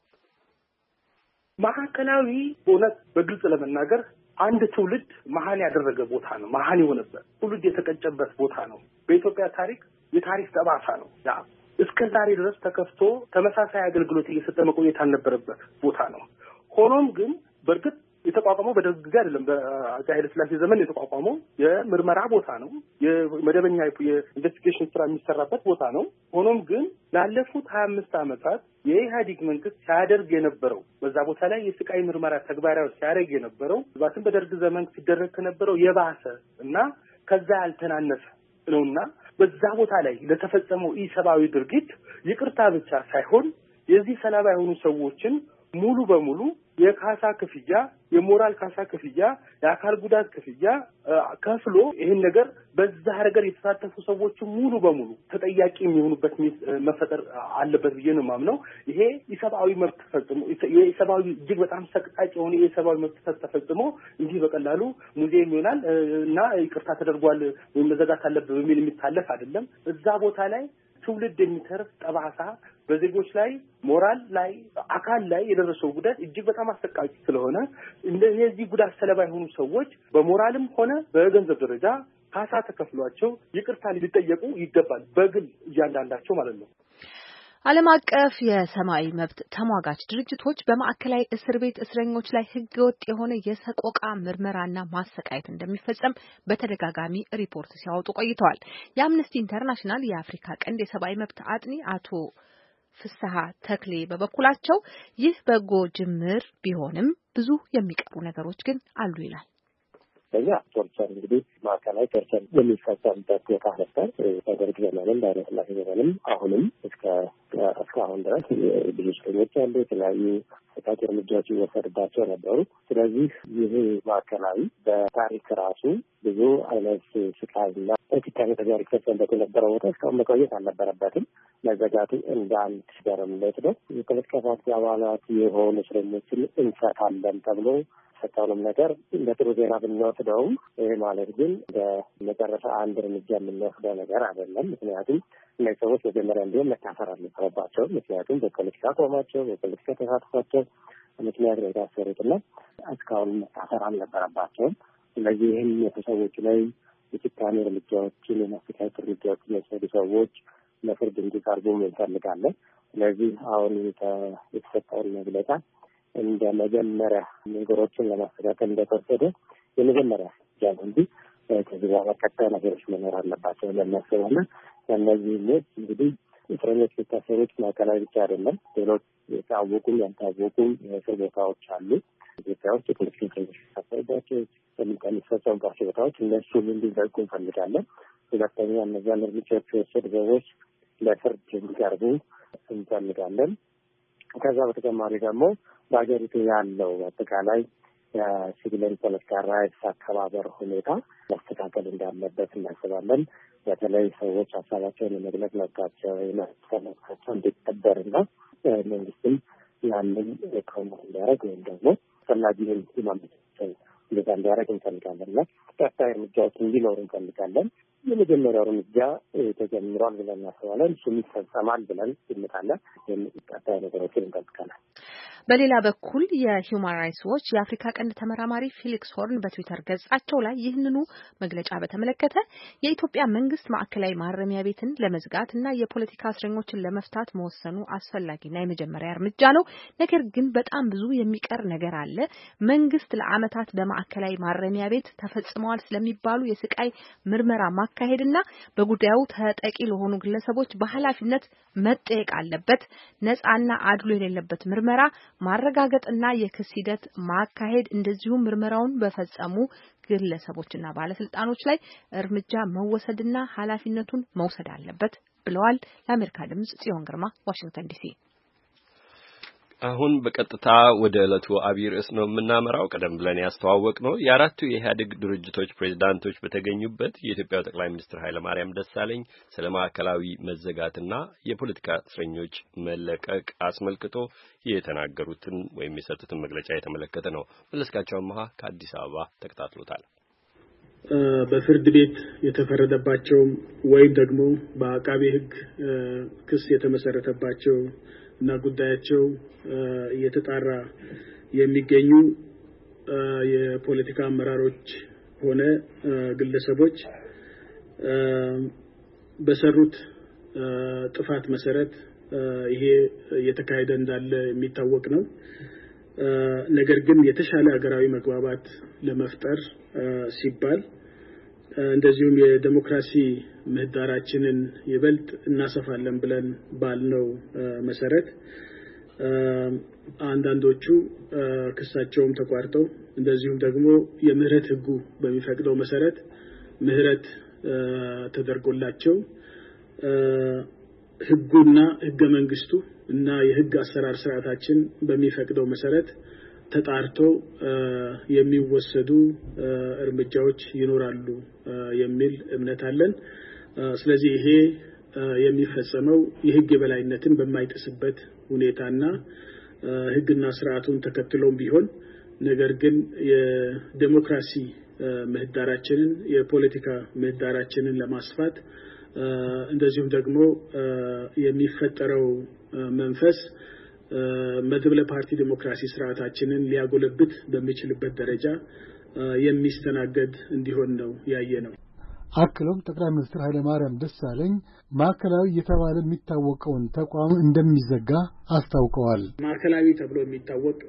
ማዕከላዊ እውነት በግልጽ ለመናገር አንድ ትውልድ መሀን ያደረገ ቦታ ነው። መሀን የሆነበት ትውልድ የተቀጨበት ቦታ ነው። በኢትዮጵያ ታሪክ የታሪክ ጠባሳ ነው። ያ እስከ ዛሬ ድረስ ተከፍቶ ተመሳሳይ አገልግሎት እየሰጠ መቆየት አልነበረበት ቦታ ነው። ሆኖም ግን በእርግጥ የተቋቋመው በደርግ ጊዜ አይደለም። በአፄ ኃይለሥላሴ ዘመን የተቋቋመው የምርመራ ቦታ ነው። የመደበኛ የኢንቨስቲጌሽን ስራ የሚሰራበት ቦታ ነው። ሆኖም ግን ላለፉት 25 ዓመታት የኢህአዴግ መንግስት ሲያደርግ የነበረው በዛ ቦታ ላይ የስቃይ ምርመራ ተግባራዊ ሲያደርግ የነበረው ባትም በደርግ ዘመን ሲደረግ ከነበረው የባሰ እና ከዛ ያልተናነሰ ነውና በዛ ቦታ ላይ ለተፈጸመው ኢሰብአዊ ድርጊት ይቅርታ ብቻ ሳይሆን የዚህ ሰለባ የሆኑ ሰዎችን ሙሉ በሙሉ የካሳ ክፍያ፣ የሞራል ካሳ ክፍያ፣ የአካል ጉዳት ክፍያ ከፍሎ ይሄን ነገር በዛ ነገር የተሳተፉ ሰዎች ሙሉ በሙሉ ተጠያቂ የሚሆኑበት መፈጠር አለበት ብዬ ነው የማምነው። ይሄ የሰብአዊ መብት ተፈጽሞ የሰብአዊ እጅግ በጣም ሰቅጣጭ የሆነ የሰብአዊ መብት ተፈጽሞ እንዲህ በቀላሉ ሙዚየም ይሆናል እና ይቅርታ ተደርጓል ወይም መዘጋት አለበት በሚል የሚታለፍ አይደለም። እዛ ቦታ ላይ ትውልድ የሚተርፍ ጠባሳ በዜጎች ላይ ሞራል ላይ አካል ላይ የደረሰው ጉዳት እጅግ በጣም አሰቃቂ ስለሆነ እነዚህ ጉዳት ሰለባ የሆኑ ሰዎች በሞራልም ሆነ በገንዘብ ደረጃ ካሳ ተከፍሏቸው ይቅርታ ሊጠየቁ ይገባል። በግል እያንዳንዳቸው ማለት ነው። ዓለም አቀፍ የሰብአዊ መብት ተሟጋች ድርጅቶች በማዕከላዊ እስር ቤት እስረኞች ላይ ህገወጥ የሆነ የሰቆቃ ምርመራና ማሰቃየት እንደሚፈጸም በተደጋጋሚ ሪፖርት ሲያወጡ ቆይተዋል። የአምነስቲ ኢንተርናሽናል የአፍሪካ ቀንድ የሰብአዊ መብት አጥኒ አቶ ፍስሐ ተክሌ በበኩላቸው ይህ በጎ ጅምር ቢሆንም ብዙ የሚቀሩ ነገሮች ግን አሉ ይላል። በእኛ ቶርቸር እንግዲህ ማዕከላዊ ቶርቸር የሚፈጸምበት ቦታ ነበር። በደርግ ዘመንም በኃይለሥላሴ ዘመንም አሁንም እስካሁን ድረስ ብዙ እስረኞች ያሉ የተለያዩ አሰቃቂ እርምጃዎች ይወሰድባቸው ነበሩ። ስለዚህ ይህ ማዕከላዊ በታሪክ ራሱ ብዙ አይነት ስቃይና ጭካኔ ተግባር ይፈጸምበት የነበረው ቦታ እስካሁን መቆየት አልነበረበትም። መዘጋቱ እንደ አንድ ገርምለት ነው። የፖለቲካ ፓርቲ አባላት የሆኑ እስረኞችን እንፈታለን ተብሎ የተፈጠረው ነገር እንደ ጥሩ ዜና ብንወስደውም ይሄ ማለት ግን በመጨረሻ አንድ እርምጃ የምንወስደው ነገር አይደለም። ምክንያቱም እነዚህ ሰዎች መጀመሪያ እንዲሆን መታሰር አልነበረባቸው። ምክንያቱም በፖለቲካ አቋማቸው በፖለቲካ ተሳትፏቸው ምክንያት ነው የታሰሩትና እስካሁን መታሰር አልነበረባቸውም። ስለዚህ ይህን የተሰዎች ላይ የጭካኔ እርምጃዎችን የማስተካከል እርምጃዎችን የወሰዱ ሰዎች ለፍርድ እንዲቀርቡ እንፈልጋለን። ስለዚህ አሁን የተሰጠውን መግለጫ እንደ መጀመሪያ ነገሮችን ለማስተካከል እንደተወሰደ የመጀመሪያ ጃን እንጂ ከዚህ በኋላ ቀጣይ ነገሮች መኖር አለባቸው ለማስባለን። እነዚህ ሞት እንግዲህ እስረኞች የታሰሩት ማዕከላዊ ብቻ አይደለም፣ ሌሎች የታወቁም ያልታወቁም የእስር ቦታዎች አሉ። ኢትዮጵያ ውስጥ የፖለቲካ እስረኞች የታሰሩባቸው ከሚፈጸሙባቸው ቦታዎች እነሱን እንዲዘጉ እንፈልጋለን። ሁለተኛ እነዚያን እርምጃዎች የወሰዱ ሰዎች ለፍርድ እንዲቀርቡ እንፈልጋለን። ከዛ በተጨማሪ ደግሞ በሀገሪቱ ያለው አጠቃላይ የሲቪል ፖለቲካ ራይትስ አከባበር ሁኔታ ማስተካከል እንዳለበት እናስባለን። በተለይ ሰዎች ሀሳባቸውን የመግለጽ መብታቸው መብታቸው እንዲከበርና መንግስትም ያንን ፕሮሞት እንዲያደርግ ወይም ደግሞ አስፈላጊውን ማመቻቸው ሁኔታ እንዲያደርግ እንፈልጋለን እና ቀጣይ እርምጃዎች እንዲኖሩ እንፈልጋለን። የመጀመሪያው እርምጃ ተጀምሯል ብለን እናስባለን። እሱም ይፈጸማል ብለን እንገምታለን። ቀጣይ ነገሮችን እንጠብቃለን። በሌላ በኩል የሂውማን ራይትስ ዎች የአፍሪካ ቀንድ ተመራማሪ ፊሊክስ ሆርን በትዊተር ገጻቸው ላይ ይህንኑ መግለጫ በተመለከተ የኢትዮጵያ መንግስት ማዕከላዊ ማረሚያ ቤትን ለመዝጋትና የፖለቲካ እስረኞችን ለመፍታት መወሰኑ አስፈላጊና የመጀመሪያ እርምጃ ነው። ነገር ግን በጣም ብዙ የሚቀር ነገር አለ። መንግስት ለዓመታት በማዕከላዊ ማረሚያ ቤት ተፈጽመዋል ስለሚባሉ የስቃይ ምርመራ ማካሄድና በጉዳዩ ተጠቂ ለሆኑ ግለሰቦች በኃላፊነት መጠየቅ አለበት። ነፃና አድሎ የሌለበት ምርመራ ማረጋገጥና የክስ ሂደት ማካሄድ እንደዚሁም ምርመራውን በፈጸሙ ግለሰቦችና ባለስልጣኖች ላይ እርምጃ መወሰድና ኃላፊነቱን መውሰድ አለበት ብለዋል። ለአሜሪካ ድምጽ ጽዮን ግርማ ዋሽንግተን ዲሲ። አሁን በቀጥታ ወደ ዕለቱ አብይ ርዕስ ነው የምናመራው። ቀደም ብለን ያስተዋወቅ ነው የአራቱ የኢህአዴግ ድርጅቶች ፕሬዝዳንቶች በተገኙበት የኢትዮጵያው ጠቅላይ ሚኒስትር ኃይለማርያም ደሳለኝ ስለ ማዕከላዊ መዘጋትና የፖለቲካ እስረኞች መለቀቅ አስመልክቶ የተናገሩትን ወይም የሰጡትን መግለጫ የተመለከተ ነው። መለስካቸው አማሃ ከአዲስ አበባ ተከታትሎታል። በፍርድ ቤት የተፈረደባቸው ወይም ደግሞ በአቃቤ ሕግ ክስ የተመሰረተባቸው እና ጉዳያቸው እየተጣራ የሚገኙ የፖለቲካ አመራሮች ሆነ ግለሰቦች በሰሩት ጥፋት መሰረት ይሄ እየተካሄደ እንዳለ የሚታወቅ ነው። ነገር ግን የተሻለ ሀገራዊ መግባባት ለመፍጠር ሲባል እንደዚሁም የዲሞክራሲ ምህዳራችንን ይበልጥ እናሰፋለን ብለን ባልነው መሰረት አንዳንዶቹ ክሳቸውም ተቋርጠው እንደዚሁም ደግሞ የምህረት ህጉ በሚፈቅደው መሰረት ምህረት ተደርጎላቸው ህጉና ህገ መንግስቱ እና የህግ አሰራር ስርዓታችን በሚፈቅደው መሰረት ተጣርቶ የሚወሰዱ እርምጃዎች ይኖራሉ የሚል እምነት አለን። ስለዚህ ይሄ የሚፈጸመው የህግ የበላይነትን በማይጥስበት ሁኔታና ህግና ስርዓቱን ተከትሎም ቢሆን ነገር ግን የዲሞክራሲ ምህዳራችንን የፖለቲካ ምህዳራችንን ለማስፋት እንደዚሁም ደግሞ የሚፈጠረው መንፈስ መድብለ ፓርቲ ዲሞክራሲ ስርዓታችንን ሊያጎለብት በሚችልበት ደረጃ የሚስተናገድ እንዲሆን ነው ያየነው። አክሎም ጠቅላይ ሚኒስትር ኃይለማርያም ደሳለኝ ማዕከላዊ እየተባለ የሚታወቀውን ተቋም እንደሚዘጋ አስታውቀዋል። ማዕከላዊ ተብሎ የሚታወቅ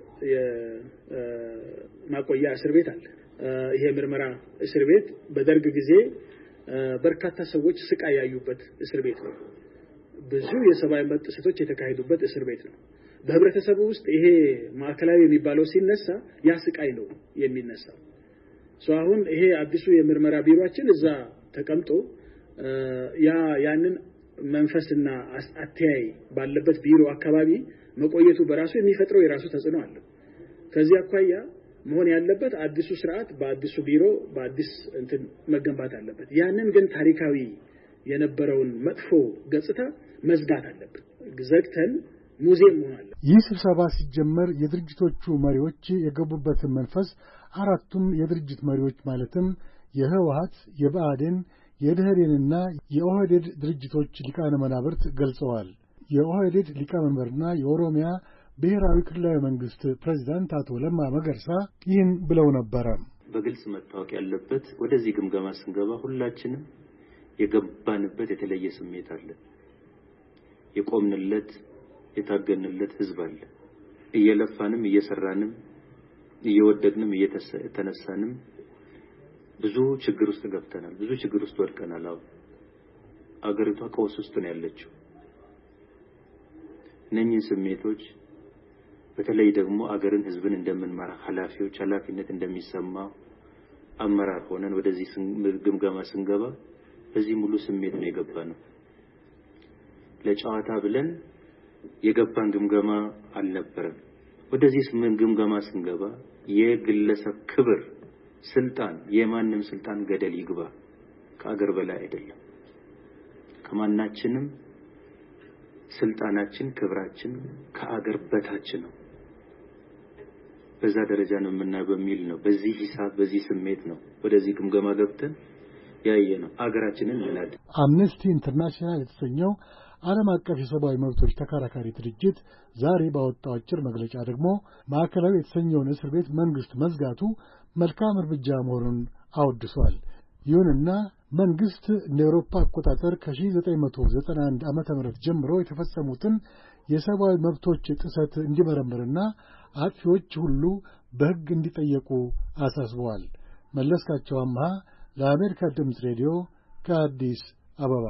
የማቆያ እስር ቤት አለ። ይሄ ምርመራ እስር ቤት በደርግ ጊዜ በርካታ ሰዎች ስቃይ ያዩበት እስር ቤት ነው። ብዙ የሰብአዊ መብት ጥሰቶች የተካሄዱበት እስር ቤት ነው። በህብረተሰቡ ውስጥ ይሄ ማዕከላዊ የሚባለው ሲነሳ ያ ስቃይ ነው የሚነሳው። አሁን ይሄ አዲሱ የምርመራ ቢሮአችን እዛ ተቀምጦ ያንን መንፈስና አተያይ ባለበት ቢሮ አካባቢ መቆየቱ በራሱ የሚፈጥረው የራሱ ተጽዕኖ አለ። ከዚህ አኳያ መሆን ያለበት አዲሱ ስርዓት በአዲሱ ቢሮ በአዲስ እንትን መገንባት አለበት። ያንን ግን ታሪካዊ የነበረውን መጥፎ ገጽታ መዝጋት አለበት። ዘግተን ሙዚየም መሆን አለ። ይህ ስብሰባ ሲጀመር የድርጅቶቹ መሪዎች የገቡበትን መንፈስ አራቱም የድርጅት መሪዎች ማለትም የህወሓት፣ የብአዴን፣ የደህዴንና የኦህዴድ ድርጅቶች ሊቃነ መናብርት ገልጸዋል። የኦህዴድ ሊቀመንበርና የኦሮሚያ ብሔራዊ ክልላዊ መንግስት ፕሬዝዳንት አቶ ለማ መገርሳ ይህን ብለው ነበረ። በግልጽ መታወቅ ያለበት ወደዚህ ግምገማ ስንገባ ሁላችንም የገባንበት የተለየ ስሜት አለ። የቆምንለት የታገንለት ህዝብ አለ። እየለፋንም እየሰራንም እየወደቅንም እየተነሳንም ብዙ ችግር ውስጥ ገብተናል። ብዙ ችግር ውስጥ ወድቀናል። አገሪቷ ቀውስ ውስጥ ነው ያለችው። እነኚህ ስሜቶች በተለይ ደግሞ አገርን ህዝብን እንደምንመራ ኃላፊዎች ኃላፊነት እንደሚሰማ አመራር ሆነን ወደዚህ ግምገማ ስንገባ በዚህ ሙሉ ስሜት ነው የገባነው። ለጨዋታ ብለን የገባን ግምገማ አልነበረም። ወደዚህ ግምገማ ስንገባ የግለሰብ ክብር፣ ስልጣን፣ የማንም ስልጣን ገደል ይግባ ከአገር በላይ አይደለም። ከማናችንም ስልጣናችን ክብራችን ከአገር በታች ነው። በዛ ደረጃ ነው የምናየው በሚል ነው በዚህ ሂሳብ በዚህ ስሜት ነው ወደዚህ ግምገማ ገብተን ያየነው አገራችንን እናድ አምነስቲ ኢንተርናሽናል የተሰኘው ዓለም አቀፍ የሰብአዊ መብቶች ተከራካሪ ድርጅት ዛሬ ባወጣው አጭር መግለጫ ደግሞ ማዕከላዊ የተሰኘውን እስር ቤት መንግስት መዝጋቱ መልካም እርምጃ መሆኑን አወድሷል። ይሁንና መንግስት እንደ አውሮፓ አቆጣጠር ከ1991 ዓመተ ምህረት ጀምሮ የተፈጸሙትን የሰብአዊ መብቶች ጥሰት እንዲመረምርና አጥፊዎች ሁሉ በሕግ እንዲጠየቁ አሳስበዋል። መለስካቸው አምሃ ለአሜሪካ ድምፅ ሬዲዮ ከአዲስ አበባ።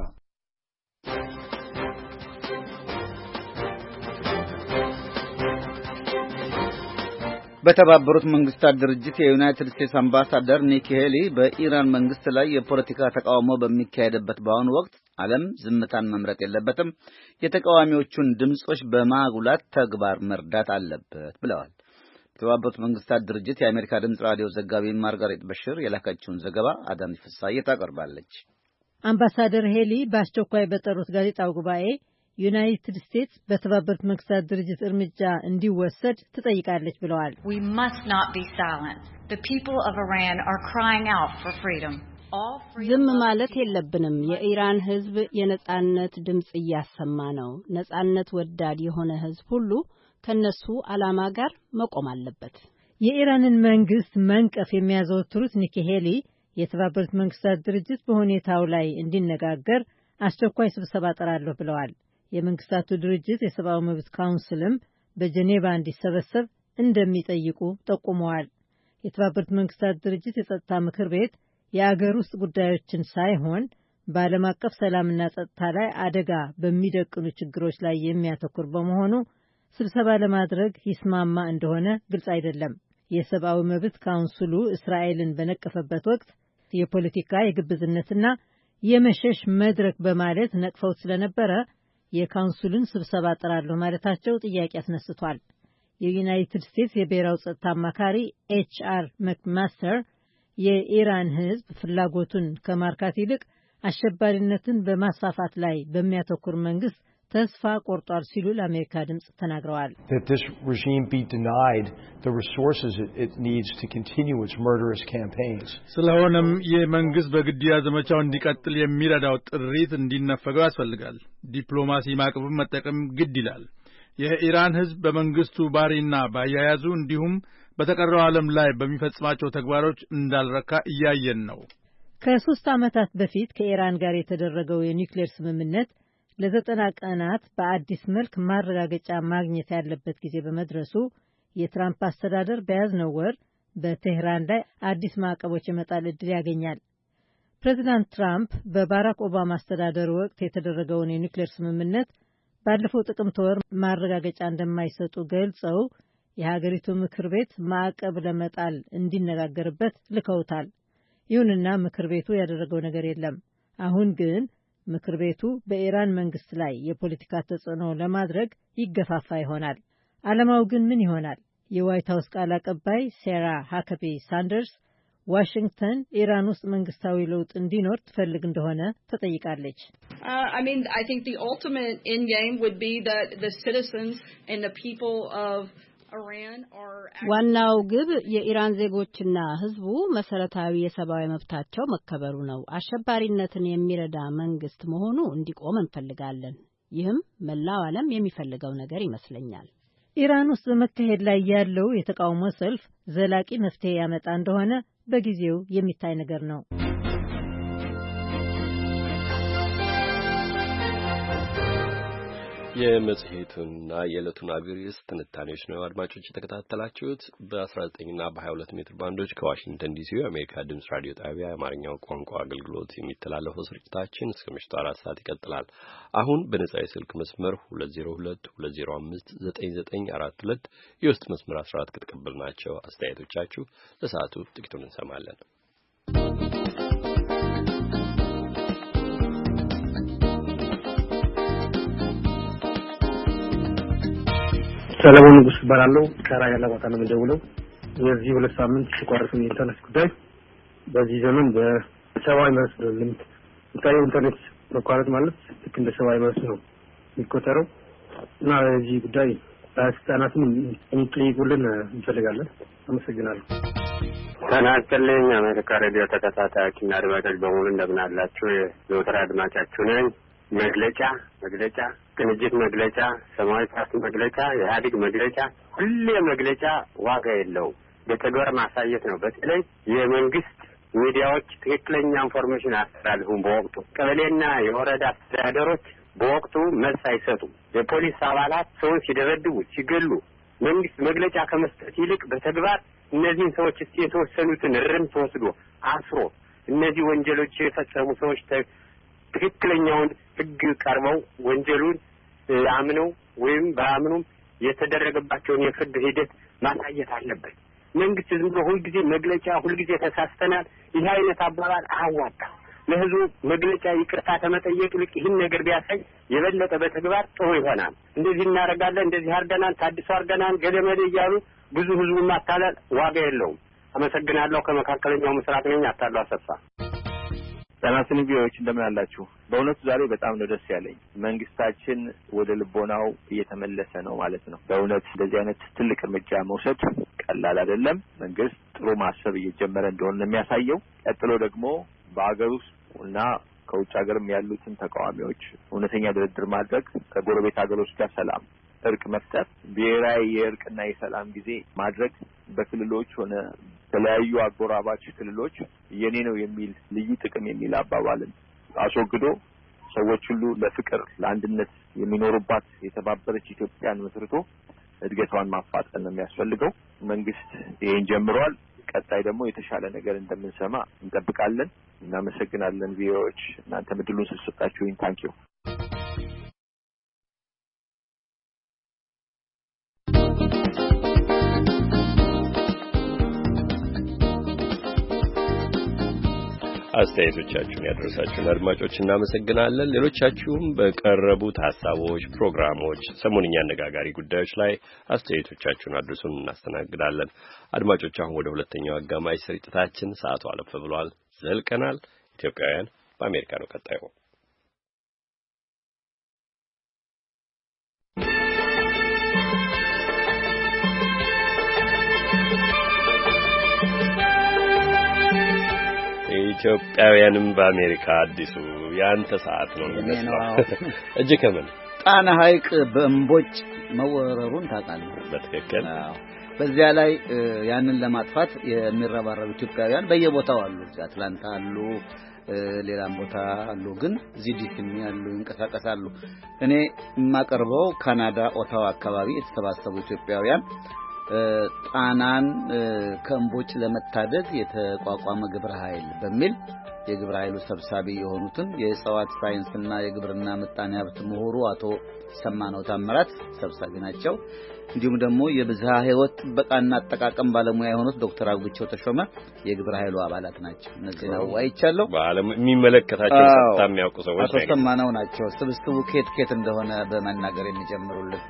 በተባበሩት መንግስታት ድርጅት የዩናይትድ ስቴትስ አምባሳደር ኒኪ ሄሊ በኢራን መንግስት ላይ የፖለቲካ ተቃውሞ በሚካሄድበት በአሁኑ ወቅት ዓለም ዝምታን መምረጥ የለበትም፣ የተቃዋሚዎቹን ድምጾች በማጉላት ተግባር መርዳት አለበት ብለዋል። የተባበሩት መንግስታት ድርጅት የአሜሪካ ድምጽ ራዲዮ ዘጋቢ ማርጋሬት በሽር የላከችውን ዘገባ አዳነች ፍሳዬ ታቀርባለች። አምባሳደር ሄሊ በአስቸኳይ በጠሩት ጋዜጣዊ ጉባኤ ዩናይትድ ስቴትስ በተባበሩት መንግስታት ድርጅት እርምጃ እንዲወሰድ ትጠይቃለች ብለዋል። We must not be silent. The people of Iran are crying out for freedom. ዝም ማለት የለብንም። የኢራን ህዝብ የነጻነት ድምጽ እያሰማ ነው። ነጻነት ወዳድ የሆነ ህዝብ ሁሉ ከነሱ ዓላማ ጋር መቆም አለበት። የኢራንን መንግስት መንቀፍ የሚያዘወትሩት ኒኪ ሄሊ የተባበሩት መንግስታት ድርጅት በሁኔታው ላይ እንዲነጋገር አስቸኳይ ስብሰባ ጠራለሁ ብለዋል። የመንግስታቱ ድርጅት የሰብአዊ መብት ካውንስልም በጄኔቫ እንዲሰበሰብ እንደሚጠይቁ ጠቁመዋል። የተባበሩት መንግስታት ድርጅት የጸጥታ ምክር ቤት የአገር ውስጥ ጉዳዮችን ሳይሆን በዓለም አቀፍ ሰላምና ጸጥታ ላይ አደጋ በሚደቅኑ ችግሮች ላይ የሚያተኩር በመሆኑ ስብሰባ ለማድረግ ይስማማ እንደሆነ ግልጽ አይደለም። የሰብአዊ መብት ካውንስሉ እስራኤልን በነቀፈበት ወቅት የፖለቲካ የግብዝነትና የመሸሽ መድረክ በማለት ነቅፈውት ስለነበረ የካውንስሉን ስብሰባ ጠራለሁ ማለታቸው ጥያቄ አስነስቷል። የዩናይትድ ስቴትስ የብሔራዊ ጸጥታ አማካሪ ኤችአር መክማስተር የኢራን ህዝብ ፍላጎቱን ከማርካት ይልቅ አሸባሪነትን በማስፋፋት ላይ በሚያተኩር መንግስት ተስፋ ቆርጧል ሲሉ ለአሜሪካ ድምጽ ተናግረዋል። This regime be denied the resources it needs to continue its murderous campaigns. ስለሆነም የመንግስት በግድያ ዘመቻው እንዲቀጥል የሚረዳው ጥሪት እንዲነፈገው ያስፈልጋል። ዲፕሎማሲ ማዕቀብን መጠቀም ግድ ይላል። የኢራን ህዝብ በመንግስቱ ባሪና ባያያዙ እንዲሁም በተቀረው ዓለም ላይ በሚፈጽማቸው ተግባሮች እንዳልረካ እያየን ነው። ከ3 ዓመታት በፊት ከኢራን ጋር የተደረገው የኒውክሌር ስምምነት ለ90 ቀናት በአዲስ መልክ ማረጋገጫ ማግኘት ያለበት ጊዜ በመድረሱ የትራምፕ አስተዳደር በያዝነው ወር በቴህራን ላይ አዲስ ማዕቀቦች የመጣል ዕድል ያገኛል። ፕሬዚዳንት ትራምፕ በባራክ ኦባማ አስተዳደር ወቅት የተደረገውን የኒውክሌር ስምምነት ባለፈው ጥቅምት ወር ማረጋገጫ እንደማይሰጡ ገልጸው የሀገሪቱ ምክር ቤት ማዕቀብ ለመጣል እንዲነጋገርበት ልከውታል። ይሁንና ምክር ቤቱ ያደረገው ነገር የለም። አሁን ግን ምክር ቤቱ በኢራን መንግስት ላይ የፖለቲካ ተጽዕኖ ለማድረግ ይገፋፋ ይሆናል። ዓላማው ግን ምን ይሆናል? የዋይት ሀውስ ቃል አቀባይ ሴራ ሃከቢ ሳንደርስ ዋሽንግተን ኢራን ውስጥ መንግስታዊ ለውጥ እንዲኖር ትፈልግ እንደሆነ ተጠይቃለች። I mean, I think the ultimate end game would be that the citizens and the people of Iran are ዋናው ግብ የኢራን ዜጎችና ህዝቡ መሰረታዊ የሰብአዊ መብታቸው መከበሩ ነው። አሸባሪነትን የሚረዳ መንግስት መሆኑ እንዲቆም እንፈልጋለን። ይህም መላው ዓለም የሚፈልገው ነገር ይመስለኛል። ኢራን ውስጥ በመካሄድ ላይ ያለው የተቃውሞ ሰልፍ ዘላቂ መፍትሄ ያመጣ እንደሆነ በጊዜው የሚታይ ነገር ነው። የመጽሔቱና የዕለቱን አብሪስ ትንታኔዎች ነው አድማጮች የተከታተላችሁት። በ19 እና በ22 ሜትር ባንዶች ከዋሽንግተን ዲሲ የአሜሪካ ድምጽ ራዲዮ ጣቢያ የአማርኛው ቋንቋ አገልግሎት የሚተላለፈው ስርጭታችን እስከ ምሽቱ 4 ሰዓት ይቀጥላል። አሁን በነጻ የስልክ መስመር 2022059942 የውስጥ መስመር 14 ከተቀበልናቸው አስተያየቶቻችሁ ለሰዓቱ ጥቂቱን እንሰማለን። ሰለሞን ንጉስ ባላለው ከራያ ለባታ ነው የምደውለው። የዚህ 2 ሳምንት ሲቋረጥም ኢንተርኔት ጉዳይ በዚህ ዘመን በሰብአዊ መብት ልምት ታየው ኢንተርኔት መቋረጥ ማለት ልክ እንደ ሰብአዊ መብት ነው የሚቆጠረው እና በዚህ ጉዳይ ባለስልጣናትን እንዲጠይቁልን እንፈልጋለን። አመሰግናለሁ። ተናስተልኝ አሜሪካ ሬዲዮ ተከታታዮችና አድማጮች በሙሉ እንደምን አላችሁ? የዘወትር አድማጫችሁ ነኝ። መግለጫ ቅንጅት መግለጫ፣ ሰማያዊ ፓርቲ መግለጫ፣ የኢህአዴግ መግለጫ፣ ሁሌ መግለጫ ዋጋ የለውም። በተግባር ማሳየት ነው። በተለይ የመንግስት ሚዲያዎች ትክክለኛ ኢንፎርሜሽን አስተላልፉም። በወቅቱ ቀበሌና የወረዳ አስተዳደሮች በወቅቱ መልስ አይሰጡም። የፖሊስ አባላት ሰውን ሲደበድቡ ሲገሉ መንግስት መግለጫ ከመስጠት ይልቅ በተግባር እነዚህን ሰዎች እስቲ የተወሰኑትን እርምት ወስዶ አስሮ እነዚህ ወንጀሎች የፈጸሙ ሰዎች ትክክለኛውን ህግ ቀርበው ወንጀሉን አምነው ወይም ባያምኑም የተደረገባቸውን የፍርድ ሂደት ማሳየት አለበት። መንግስት ዝም ብሎ ሁልጊዜ መግለጫ ሁልጊዜ ተሳስተናል ይህ አይነት አባባል አያዋጣም። ለህዝቡ መግለጫ ይቅርታ ተመጠየቅ ልክ ይህን ነገር ቢያሳይ የበለጠ በተግባር ጥሩ ይሆናል። እንደዚህ እናደርጋለን እንደዚህ አድርገናል ታድሶ አድርገናል ገለመደ እያሉ ብዙ ህዝቡን ማታለል ዋጋ የለውም። አመሰግናለሁ። ከመካከለኛው ምስራቅ ነኝ። አታለው አሰፋ። ሰላም ቪዲዮዎች እንደምን አላችሁ? በእውነቱ ዛሬ በጣም ነው ደስ ያለኝ። መንግስታችን ወደ ልቦናው እየተመለሰ ነው ማለት ነው። በእውነት እንደዚህ አይነት ትልቅ እርምጃ መውሰድ ቀላል አይደለም። መንግስት ጥሩ ማሰብ እየጀመረ እንደሆነ የሚያሳየው። ቀጥሎ ደግሞ በአገር ውስጥ እና ከውጭ ሀገርም ያሉትን ተቃዋሚዎች እውነተኛ ድርድር ማድረግ፣ ከጎረቤት ሀገሮች ጋር ሰላም እርቅ መፍጠር፣ ብሔራዊ የእርቅና የሰላም ጊዜ ማድረግ፣ በክልሎች ሆነ የተለያዩ አጎራባች ክልሎች የኔ ነው የሚል ልዩ ጥቅም የሚል አባባልን አስወግዶ ሰዎች ሁሉ ለፍቅር ለአንድነት የሚኖሩባት የተባበረች ኢትዮጵያን መስርቶ እድገቷን ማፋጠን ነው የሚያስፈልገው። መንግስት ይሄን ጀምሯል። ቀጣይ ደግሞ የተሻለ ነገር እንደምንሰማ እንጠብቃለን። እናመሰግናለን። ቪዲዮዎች እናንተ ምድሉን ስለሰጣችሁኝ ታንኪዩ። አስተያየቶቻችሁን ያደረሳችሁን አድማጮች እናመሰግናለን። ሌሎቻችሁም በቀረቡት ሐሳቦች፣ ፕሮግራሞች፣ ሰሞንኛ አነጋጋሪ ጉዳዮች ላይ አስተያየቶቻችሁን አድርሱን፣ እናስተናግዳለን። አድማጮች አሁን ወደ ሁለተኛው አጋማሽ ስርጭታችን ሰዓቱ አለፈ ብሏል። ዘልቀናል። ኢትዮጵያውያን በአሜሪካ ነው ቀጣዩ። ኢትዮጵያውያንም በአሜሪካ አዲሱ ያንተ ሰዓት ነው የሚመስለው። እጅ ከምን ጣና ሐይቅ በእምቦጭ መወረሩን ታውቃለህ? በትክክል። በዚያ ላይ ያንን ለማጥፋት የሚረባረቡ ኢትዮጵያውያን በየቦታው አሉ። አትላንታ አሉ፣ ሌላም ቦታ አሉ፣ ግን እዚህ ዲሲም ያሉ ይንቀሳቀሳሉ። እኔ የማቀርበው ካናዳ ኦታዋ አካባቢ የተሰባሰቡ ኢትዮጵያውያን ጣናን ከእምቦጭ ለመታደግ የተቋቋመ ግብረ ኃይል በሚል የግብረ ኃይሉ ሰብሳቢ የሆኑትን የእጽዋት ሳይንስና የግብርና ምጣኔ ሀብት ምሁሩ አቶ ሰማነው ታምራት ሰብሳቢ ናቸው። እንዲሁም ደግሞ የብዝሃ ሕይወት ጥበቃና አጠቃቀም ባለሙያ የሆኑት ዶክተር አጉቸው ተሾመ የግብረ ኃይሉ አባላት ናቸው። እነዚህ ነው አይቻለሁ። በዓለም የሚመለከታቸው ሰጣ የሚያውቁ ሰዎች አቶ ሰማነው ናቸው። ስብስቡ ኬት እንደሆነ በመናገር የሚጀምሩልን።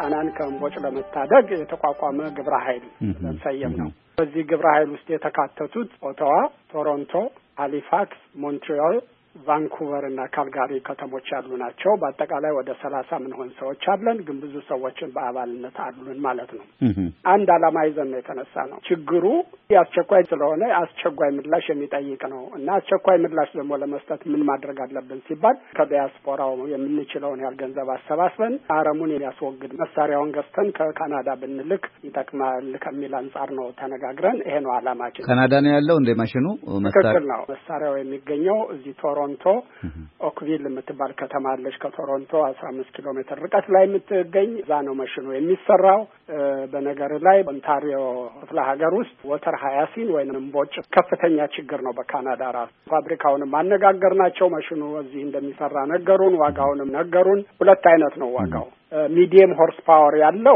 ጣናን ከእምቦጭ ለመታደግ የተቋቋመ ግብረ ኃይል ሰየም ነው። በዚህ ግብረ ኃይል ውስጥ የተካተቱት ኦታዋ፣ ቶሮንቶ፣ ሃሊፋክስ፣ ሞንትሪያል፣ ቫንኩቨር እና ካልጋሪ ከተሞች ያሉ ናቸው። በአጠቃላይ ወደ 30 ምንሆን ሰዎች አለን፣ ግን ብዙ ሰዎችን በአባልነት አሉን ማለት ነው። አንድ ዓላማ ይዘን ነው የተነሳ ነው። ችግሩ አስቸኳይ ስለሆነ አስቸኳይ ምላሽ የሚጠይቅ ነው እና አስቸኳይ ምላሽ ደግሞ ለመስጠት ምን ማድረግ አለብን ሲባል ከዲያስፖራው የምንችለውን ያህል ገንዘብ አሰባስበን አረሙን የሚያስወግድ መሳሪያውን ገዝተን ከካናዳ ብንልክ ይጠቅማል ከሚል አንጻር ነው ተነጋግረን። ይሄ ነው ዓላማችን። ካናዳ ነው ያለው እንደ ማሽኑ ትክክል ነው። መሳሪያው የሚገኘው እዚህ ቶሮንቶ ኦክቪል የምትባል ከተማ አለች። ከቶሮንቶ 15 ኪሎ ሜትር ርቀት ላይ የምትገኝ እዛ ነው መሽኑ የሚሰራው። በነገር ላይ ኦንታሪዮ ክፍለ ሀገር ውስጥ ወተር ሃያሲን ወይንም እምቦጭ ከፍተኛ ችግር ነው በካናዳ ራሱ። ፋብሪካውንም አነጋገርናቸው። መሽኑ እዚህ እንደሚሰራ ነገሩን፣ ዋጋውንም ነገሩን። ሁለት አይነት ነው ዋጋው። ሚዲየም ሆርስ ፓወር ያለው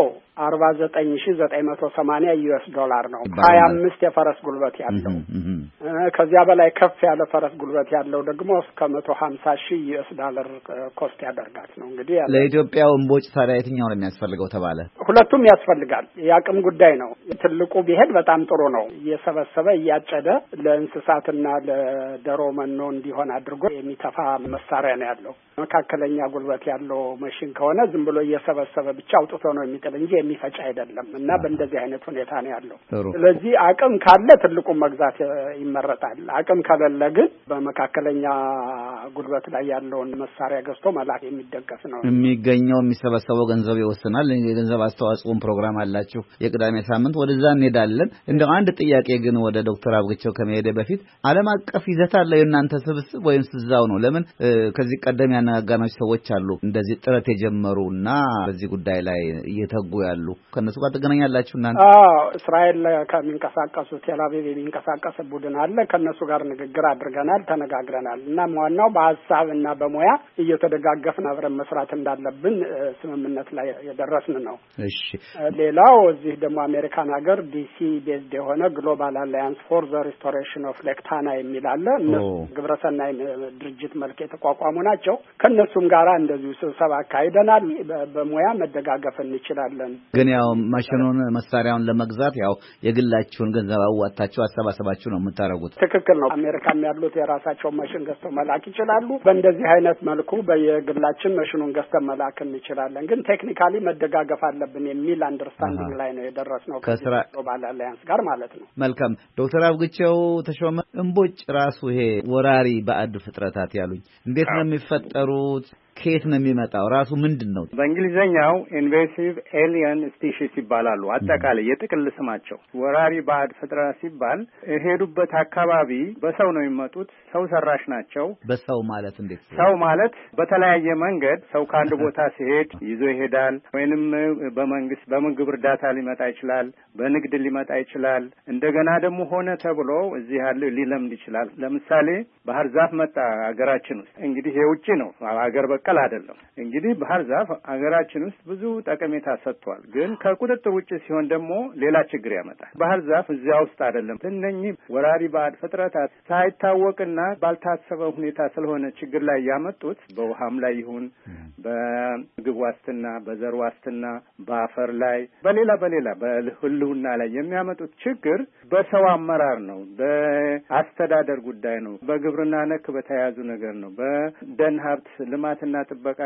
49980 ዩኤስ ዶላር ነው። 25 የፈረስ ጉልበት ያለው። ከዚያ በላይ ከፍ ያለ ፈረስ ጉልበት ያለው ደግሞ እስከ 150,000 ዩኤስ ዶላር ኮስት ያደርጋል ነው። እንግዲህ ለኢትዮጵያው እምቦጭ ታዲያ የትኛው ነው የሚያስፈልገው ተባለ? ሁለቱም ያስፈልጋል። የአቅም ጉዳይ ነው። ትልቁ ቢሄድ በጣም ጥሩ ነው። እየሰበሰበ እያጨደ ለእንስሳትና ለዶሮ መኖ እንዲሆን አድርጎ የሚተፋ መሳሪያ ነው ያለው። መካከለኛ ጉልበት ያለው ማሽን ከሆነ ዝም ብሎ እየሰበሰበ ብቻ አውጥቶ ነው የሚጥል እንጂ የሚፈጭ አይደለም እና በእንደዚህ አይነት ሁኔታ ነው ያለው። ስለዚህ አቅም ካለ ትልቁን መግዛት ይመረጣል። አቅም ከሌለ ግን በመካከለኛ ጉልበት ላይ ያለውን መሳሪያ ገዝቶ መላክ የሚደገፍ ነው። የሚገኘው የሚሰበሰበው ገንዘብ ይወስናል። የገንዘብ አስተዋጽኦን ፕሮግራም አላችሁ የቅዳሜ ሳምንት፣ ወደዛ እንሄዳለን። እንደው አንድ ጥያቄ ግን ወደ ዶክተር አብግቸው ከመሄደ በፊት ዓለም አቀፍ ይዘት አለው የእናንተ ስብስብ ወይስ እዛው ነው? ለምን ከዚህ ቀደም ያነጋገርናቸው ሰዎች አሉ እንደዚህ ጥረት የጀመሩና በዚህ ጉዳይ ላይ እየተጉ ያሉ፣ ከነሱ ጋር ትገናኛላችሁ እናንተ? እስራኤል ከሚንቀሳቀሱ ቴል አቪቭ የሚንቀሳቀስ ቡድን አለ። ከነሱ ጋር ንግግር አድርገናል፣ ተነጋግረናል እና ዋናው በሀሳብ እና በሙያ እየተደጋገፍን አብረን መስራት እንዳለብን ስምምነት ላይ የደረስን ነው። እሺ። ሌላው እዚህ ደግሞ አሜሪካን ሀገር ዲሲ ቤዝድ የሆነ ግሎባል አላያንስ ፎር ዘ ሪስቶሬሽን ኦፍ ሌክ ታና የሚል አለ። እነሱ ግብረሰናይ ድርጅት መልክ የተቋቋሙ ናቸው። ከነሱም ጋር እንደዚሁ ስብሰባ አካሂደናል። በሙያ መደጋገፍ እንችላለን። ግን ያው ማሽኑን መሳሪያውን ለመግዛት ያው የግላችሁን ገንዘብ አዋጣችሁ አሰባሰባችሁ ነው የምታረጉት? ትክክል ነው። አሜሪካም ያሉት የራሳቸውን ማሽን ገዝተው መላክ ይችላሉ። በእንደዚህ አይነት መልኩ በየግላችን ማሽኑን ገዝተን መላክ እንችላለን። ግን ቴክኒካሊ መደጋገፍ አለብን የሚል አንደርስታንዲንግ ላይ ነው የደረስነው ከግሎባል አላያንስ ጋር ማለት ነው። መልካም ዶክተር አብግቸው ተሾመ፣ እምቦጭ ራሱ ይሄ ወራሪ ባዕድ ፍጥረታት ያሉኝ እንዴት ነው የሚፈጠሩት? ከየት ነው የሚመጣው? ራሱ ምንድነው? በእንግሊዘኛው ኢንቬሲቭ ኤሊየን ስፒሺስ ይባላሉ። አጠቃላይ የጥቅል ስማቸው ወራሪ ባዕድ ፍጥረት ሲባል የሄዱበት አካባቢ በሰው ነው የሚመጡት። ሰው ሰራሽ ናቸው። በሰው ማለት እንዴት? ሰው ማለት በተለያየ መንገድ ሰው ከአንድ ቦታ ሲሄድ ይዞ ይሄዳል። ወይንም በመንግስት በምግብ እርዳታ ሊመጣ ይችላል፣ በንግድ ሊመጣ ይችላል። እንደገና ደግሞ ሆነ ተብሎ እዚህ ያለው ሊለምድ ይችላል። ለምሳሌ ባህር ዛፍ መጣ ሀገራችን ውስጥ። እንግዲህ የውጭ ነው ሀገር በቀል አይደለም። እንግዲህ ባህር ዛፍ ሀገራችን ውስጥ ብዙ ጠቀሜታ ሰጥቷል። ግን ከቁጥጥር ውጭ ሲሆን ደግሞ ሌላ ችግር ያመጣል። ባህር ዛፍ እዚያ ውስጥ አይደለም። እነኚህ ወራሪ ባዕድ ፍጥረታት ሳይታወቅና ባልታሰበ ሁኔታ ስለሆነ ችግር ላይ ያመጡት በውሃም ላይ ይሁን በምግብ ዋስትና፣ በዘር ዋስትና፣ በአፈር ላይ በሌላ በህልውና ላይ የሚያመጡት ችግር በሰው አመራር ነው፣ በአስተዳደር ጉዳይ ነው፣ በግብርና ነክ በተያያዙ ነገር ነው፣ በደን ሀብት ልማትና ጥበቃ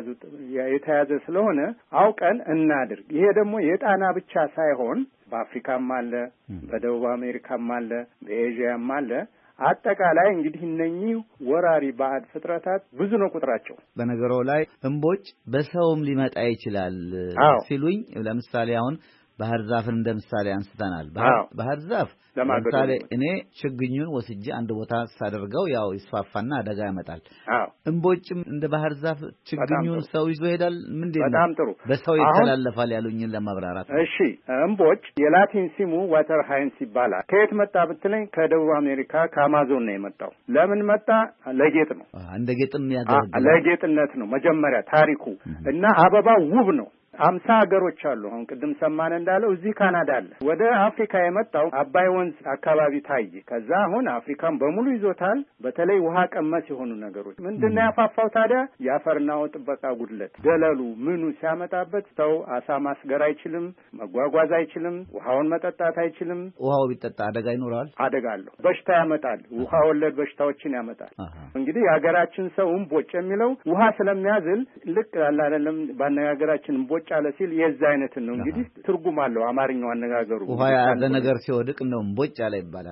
የተያዘ ስለሆነ አውቀን እናድርግ። ይሄ ደግሞ የጣና ብቻ ሳይሆን በአፍሪካም አለ፣ በደቡብ አሜሪካም አለ፣ በኤዥያም አለ። አጠቃላይ እንግዲህ እነኚህ ወራሪ ባዕድ ፍጥረታት ብዙ ነው ቁጥራቸው። በነገሮ ላይ እምቦጭ በሰውም ሊመጣ ይችላል ሲሉኝ፣ ለምሳሌ አሁን ባህር ዛፍን እንደምሳሌ አንስተናል። ባህር ዛፍ ለምሳሌ እኔ ችግኙን ወስጄ አንድ ቦታ ሳደርገው ያው ይስፋፋና አደጋ ያመጣል። እምቦጭም እንደ ባህር ዛፍ ችግኙን ሰው ይዞ ይሄዳል። ምንድነው? በጣም ጥሩ። በሰው ይተላለፋል ያሉኝን ለማብራራት። እሺ፣ እምቦጭ የላቲን ሲሙ ዋተር ሃይንስ ይባላል። ከየት መጣ ብትለኝ ከደቡብ አሜሪካ ከአማዞን ነው የመጣው። ለምን መጣ? ለጌጥ ነው። እንደ ጌጥም ያገለግላል። ለጌጥነት ነው መጀመሪያ ታሪኩ እና አበባው ውብ ነው 50 ሀገሮች አሉ። አሁን ቅድም ሰማን እንዳለው እዚህ ካናዳ አለ። ወደ አፍሪካ የመጣው አባይ ወንዝ አካባቢ ታየ። ከዛ አሁን አፍሪካን በሙሉ ይዞታል። በተለይ ውሃ ቀመስ የሆኑ ነገሮች ምንድነው ያፋፋው ታዲያ? የአፈርና ውሃ ጥበቃ ጉድለት፣ ደለሉ ምኑ ሲያመጣበት ሰው አሳ ማስገር አይችልም፣ መጓጓዝ አይችልም፣ ውሃውን መጠጣት አይችልም። ውሃው ቢጠጣ አደጋ ይኖራል። አደጋ አለው። በሽታ ያመጣል። ውሃ ወለድ በሽታዎችን ያመጣል። እንግዲህ የሀገራችን ሰው እምቦጭ የሚለው ውሃ ስለሚያዝል ልክ አለ አይደለም። ባነጋገራችን እምቦጭ አለ ሲል የዛ አይነትን ነው። እንግዲህ ትርጉም አለው አማርኛው አነጋገሩ። ውሃ ያለ ነገር ሲወድቅ ነው እምቦጭ አለ ይባላል።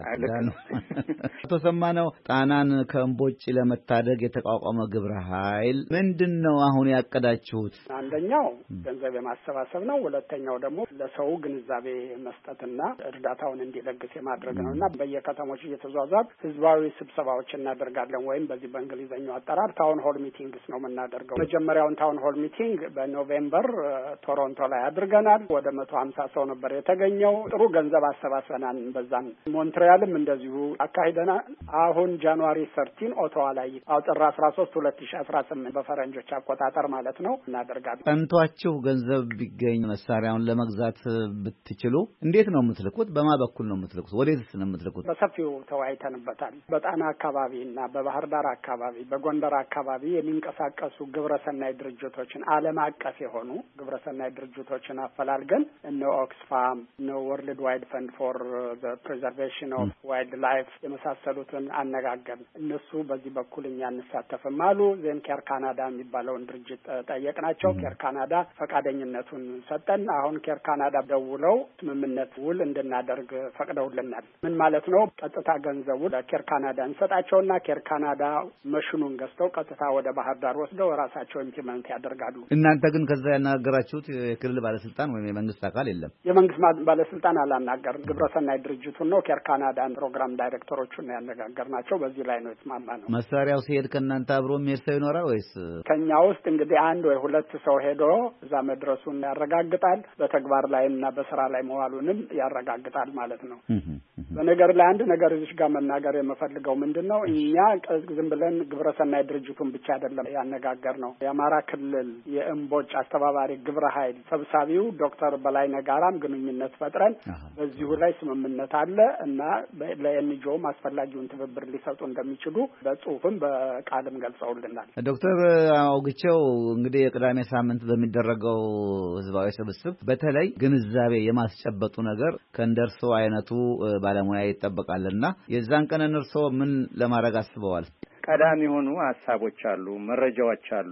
አቶ ሰማነው ጣናን ከእምቦጭ ለመታደግ የተቋቋመ ግብረ ኃይል ምንድነው አሁን ያቀዳችሁት? አንደኛው ገንዘብ የማሰባሰብ ነው። ሁለተኛው ደግሞ ለሰው ግንዛቤ መስጠትና እርዳታውን እንዲለግስ የማድረግ ነውና በየከተሞች እየተዟዟር ህዝባዊ ስብሰባዎች እናደርጋለን። ወይም በዚህ በእንግሊዘኛው አጠራር ታውን ሆል ሚቲንግስ ነው የምናደርገው። መጀመሪያውን ታውን ሆል ሚቲንግ በኖቬምበር ቶሮንቶ ላይ አድርገናል። ወደ 150 ሰው ነበር የተገኘው። ጥሩ ገንዘብ አሰባስበናል። በዛም ሞንትሪያልም እንደዚሁ አካሂደናል። አሁን ጃንዋሪ 13 ኦቶዋ ላይ ጥር 13 2018 በፈረንጆች አቆጣጠር ማለት ነው እናደርጋለን። ጠንቷችሁ ገንዘብ ቢገኝ መሳሪያውን ለመግዛት ብትችሉ እንዴት ነው የምትልኩት? በማ በኩል ነው የምትልኩት? ወዴትስ ነው የምትልኩት? በሰፊው ተወያይተንበታል። በጣና አካባቢ እና በባህር ዳር አካባቢ በጎንደር አካባቢ የሚንቀሳቀሱ ግብረሰናይ ድርጅቶችን ዓለም አቀፍ የሆኑ ግብረሰናይ ድርጅቶችን አፈላልገን እነ ኦክስፋም እነ ወርልድ ዋይድ ፈንድ ፎር ዘ ፕሪዘርቬሽን ኦፍ ዋይልድ ላይፍ የመሳሰሉትን አነጋገርን። እነሱ በዚህ በኩል እኛ እንሳተፍም አሉ። ዜን ኬር ካናዳ የሚባለውን ድርጅት ጠየቅናቸው። ኬር ካናዳ ፈቃደኝነቱን ሰጠን። አሁን ኬር ካናዳ ደውለው ስምምነት ውል እንድናደርግ ፈቅደውልናል። ምን ማለት ነው? ቀጥታ ገንዘቡ ለኬር ካናዳ እንሰጣቸውና ኬር ካናዳ መሽኑን ገዝተው ቀጥታ ወደ ባህር ዳር ወስደው ራሳቸው ኢምፕሊመንት ያደርጋሉ። እናንተ ግን ከዛ ያናገራችሁት የክልል ባለስልጣን ወይም የመንግስት አካል የለም? የመንግስት ባለስልጣን አላናገርም። ግብረሰናይ ድርጅቱን ነው ኬር ካናዳን ፕሮግራም ዳይሬክተሮቹን ያነጋገርናቸው። በዚህ ላይ ነው የተስማማነው። መሳሪያው ሲሄድ ከእናንተ አብሮ የሚሄድ ሰው ይኖራል ወይስ? ከኛ ውስጥ እንግዲህ አንድ ወይ ሁለት ሰው ሄዶ እዛ መድረሱን ያረጋግጣል። በተግባር ላይና በስራ ላይ መዋሉንም ያረጋግጣል ማለት ነው። በነገር ላይ አንድ ነገር እዚህ ጋር መናገር የምፈልገው ምንድነው፣ እኛ ዝም ብለን ግብረሰናይ ድርጅቱን ብቻ አይደለም ያነጋገር ነው። የአማራ ክልል የእምቦጭ አስተባባሪ ግብረ ኃይል ሰብሳቢው ዶክተር በላይነህ ጋራም ግንኙነት ፈጥረን በዚሁ ላይ ስምምነት አለ እና ለኤንጂኦም አስፈላጊውን ትብብር ሊሰጡ እንደሚችሉ በጽሁፍም በቃልም ገልጸውልናል። ዶክተር አውግቸው እንግዲህ የቅዳሜ ሳምንት በሚደረገው ህዝባዊ ስብስብ በተለይ ግንዛቤ የማስጨበጡ ነገር ከእንደርሶ አይነቱ ባለሙያ ይጠበቃልና የዛን ቀን እርሶ ምን ለማድረግ አስበዋል? ቀዳሚ የሆኑ ሐሳቦች አሉ፣ መረጃዎች አሉ፣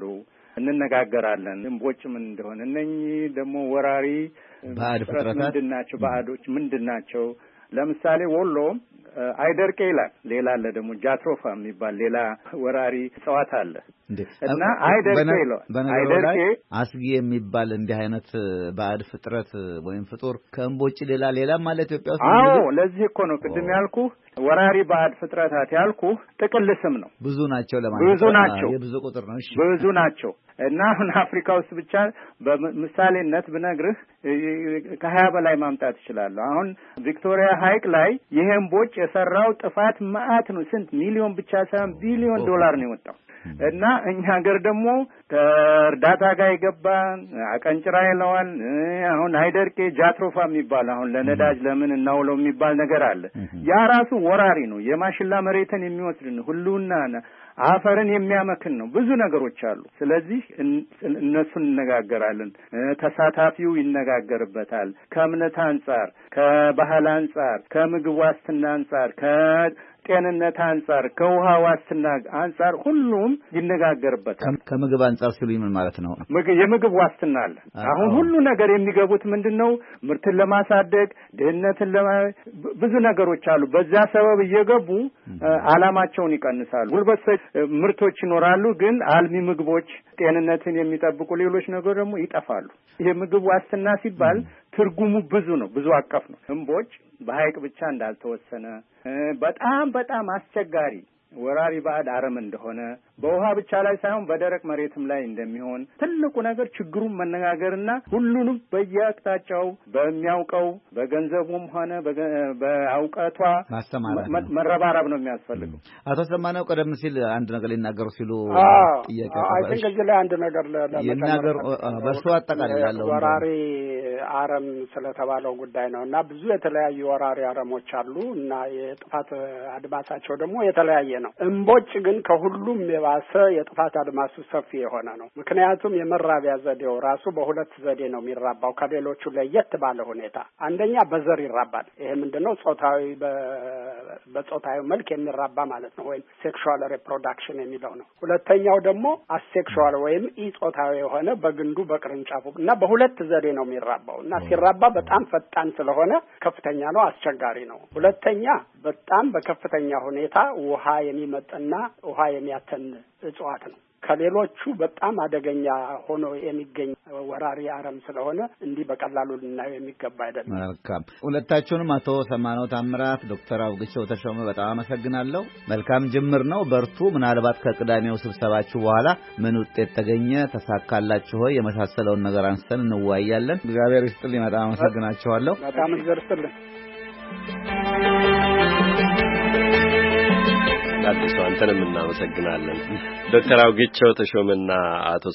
እንነጋገራለን። እምቦጭ ምን እንደሆነ እነኚህ ደግሞ ወራሪ ባዕድ ፍጥረታት ምንድናቸው? ባዕዶች ምንድናቸው? ለምሳሌ ወሎ አይደርቄ ይላል። ሌላ አለ ደግሞ ጃትሮፋ የሚባል ሌላ ወራሪ እጽዋት አለ እና አይደርቄ ይላል። አይደርቄ አስጊ የሚባል እንዲህ አይነት ባዕድ ፍጥረት ወይም ፍጡር ከእምቦጭ ሌላ ማለት ኢትዮጵያ ውስጥ አዎ፣ ለዚህ እኮ ነው ቅድም ያልኩ ወራሪ ባዕድ ፍጥረታት ያልኩ ጥቅል ስም ነው። ብዙ ናቸው ለማለት ብዙ ናቸው። የብዙ ቁጥር ነው። እሺ ብዙ ናቸው እና አሁን አፍሪካ ውስጥ ብቻ በምሳሌነት ብነግርህ ከ20 በላይ ማምጣት ይችላል። አሁን ቪክቶሪያ ሐይቅ ላይ ይሄ እምቦጭ የሰራው ጥፋት መዓት ነው። ስንት ሚሊዮን ብቻ ሳይሆን ቢሊዮን ዶላር ነው የወጣው እና እኛ ሀገር ደግሞ ከእርዳታ ጋር የገባ አቀንጭራ ይለዋል። አሁን አይደርቄ ጃትሮፋ የሚባል አሁን ለነዳጅ ለምን እናውለው የሚባል ነገር አለ። ያ ራሱ ወራሪ ነው። የማሽላ መሬትን የሚወስድ ነው። ሁሉና አፈርን የሚያመክን ነው። ብዙ ነገሮች አሉ። ስለዚህ እነሱን እንነጋገራለን። ተሳታፊው ይነጋገርበታል። ከእምነት አንጻር፣ ከባህል አንጻር፣ ከምግብ ዋስትና አንጻር፣ ጤንነት አንጻር፣ ከውሃ ዋስትና አንጻር ሁሉም ይነጋገርበታል። ከምግብ አንጻር ሲሉ ምን ማለት ነው? የምግብ ዋስትና አለ። አሁን ሁሉ ነገር የሚገቡት ምንድነው? ምርትን ለማሳደግ ድህነትን ብዙ ነገሮች አሉ። በዛ ሰበብ እየገቡ አላማቸውን ይቀንሳሉ። ጉልበት ሰጪ ምርቶች ይኖራሉ፣ ግን አልሚ ምግቦች፣ ጤንነትን የሚጠብቁ ሌሎች ነገሮች ደግሞ ይጠፋሉ። የምግብ ዋስትና ሲባል ትርጉሙ ብዙ ነው፣ ብዙ አቀፍ ነው። እምቦጭ በሐይቅ ብቻ እንዳልተወሰነ በጣም አስቸጋሪ ወራሪ ባዕድ አረም እንደሆነ በውሃ ብቻ ላይ ሳይሆን በደረቅ መሬትም ላይ እንደሚሆን ትልቁ ነገር ችግሩን መነጋገርና ሁሉንም በየአቅጣጫው በሚያውቀው በገንዘቡም ሆነ በእውቀቷ መረባረብ ነው የሚያስፈልገው። አቶ ሰማነው ቀደም ሲል አንድ ነገር ሊናገሩ ሲሉ ጥያቄ አይተን እዚህ ላይ አንድ ነገር ለመናገር በሱ አጠቃላይ ያለው ወራሪ አረም ስለተባለው ጉዳይ ነው እና ብዙ የተለያዩ ወራሪ አረሞች አሉ እና የጥፋት አድማሳቸው ደግሞ የተለያየ ነው። እምቦጭ ግን ከሁሉም የባሰ የጥፋት አድማሱ ሰፊ የሆነ ነው። ምክንያቱም የመራቢያ ዘዴው ራሱ በሁለት ዘዴ ነው የሚራባው ከሌሎቹ ለየት ባለ ሁኔታ። አንደኛ በዘር ይራባል። ይሄ ምንድነው? በጾታዊ መልክ የሚራባ ማለት ነው፣ ወይም ሴክሹዋል ሪፕሮዳክሽን የሚለው ነው። ሁለተኛው ደግሞ አሴክሹዋል ወይም ኢጾታዊ የሆነ በግንዱ በቅርንጫፉ እና በሁለት ዘዴ ነው የሚራባው እና ሲራባ በጣም ፈጣን ስለሆነ ከፍተኛ ነው፣ አስቸጋሪ ነው። ሁለተኛ በጣም በከፍተኛ ሁኔታ ውሃ የሚመጥና ውሃ የሚያተን እጽዋት ነው። ከሌሎቹ በጣም አደገኛ ሆኖ የሚገኝ ወራሪ አረም ስለሆነ እንዲህ በቀላሉ ልናየው የሚገባ አይደለም። መልካም። ሁለታችሁንም አቶ ሰማነው ታምራት፣ ዶክተር አውግቸው ተሾመ በጣም አመሰግናለሁ። መልካም ጅምር ነው፣ በርቱ። ምናልባት ከቅዳሜው ስብሰባችሁ በኋላ ምን ውጤት ተገኘ፣ ተሳካላችሁ ሆይ የመሳሰለውን ነገር አንስተን እንወያያለን። እግዚአብሔር ይስጥልኝ። በጣም አመሰግናችኋለሁ። በጣም እግዚአብሔር ይስጥልኝ። አዲሱ አንተንም እናመሰግናለን። ዶክተር አውግቸው ተሾመና አቶ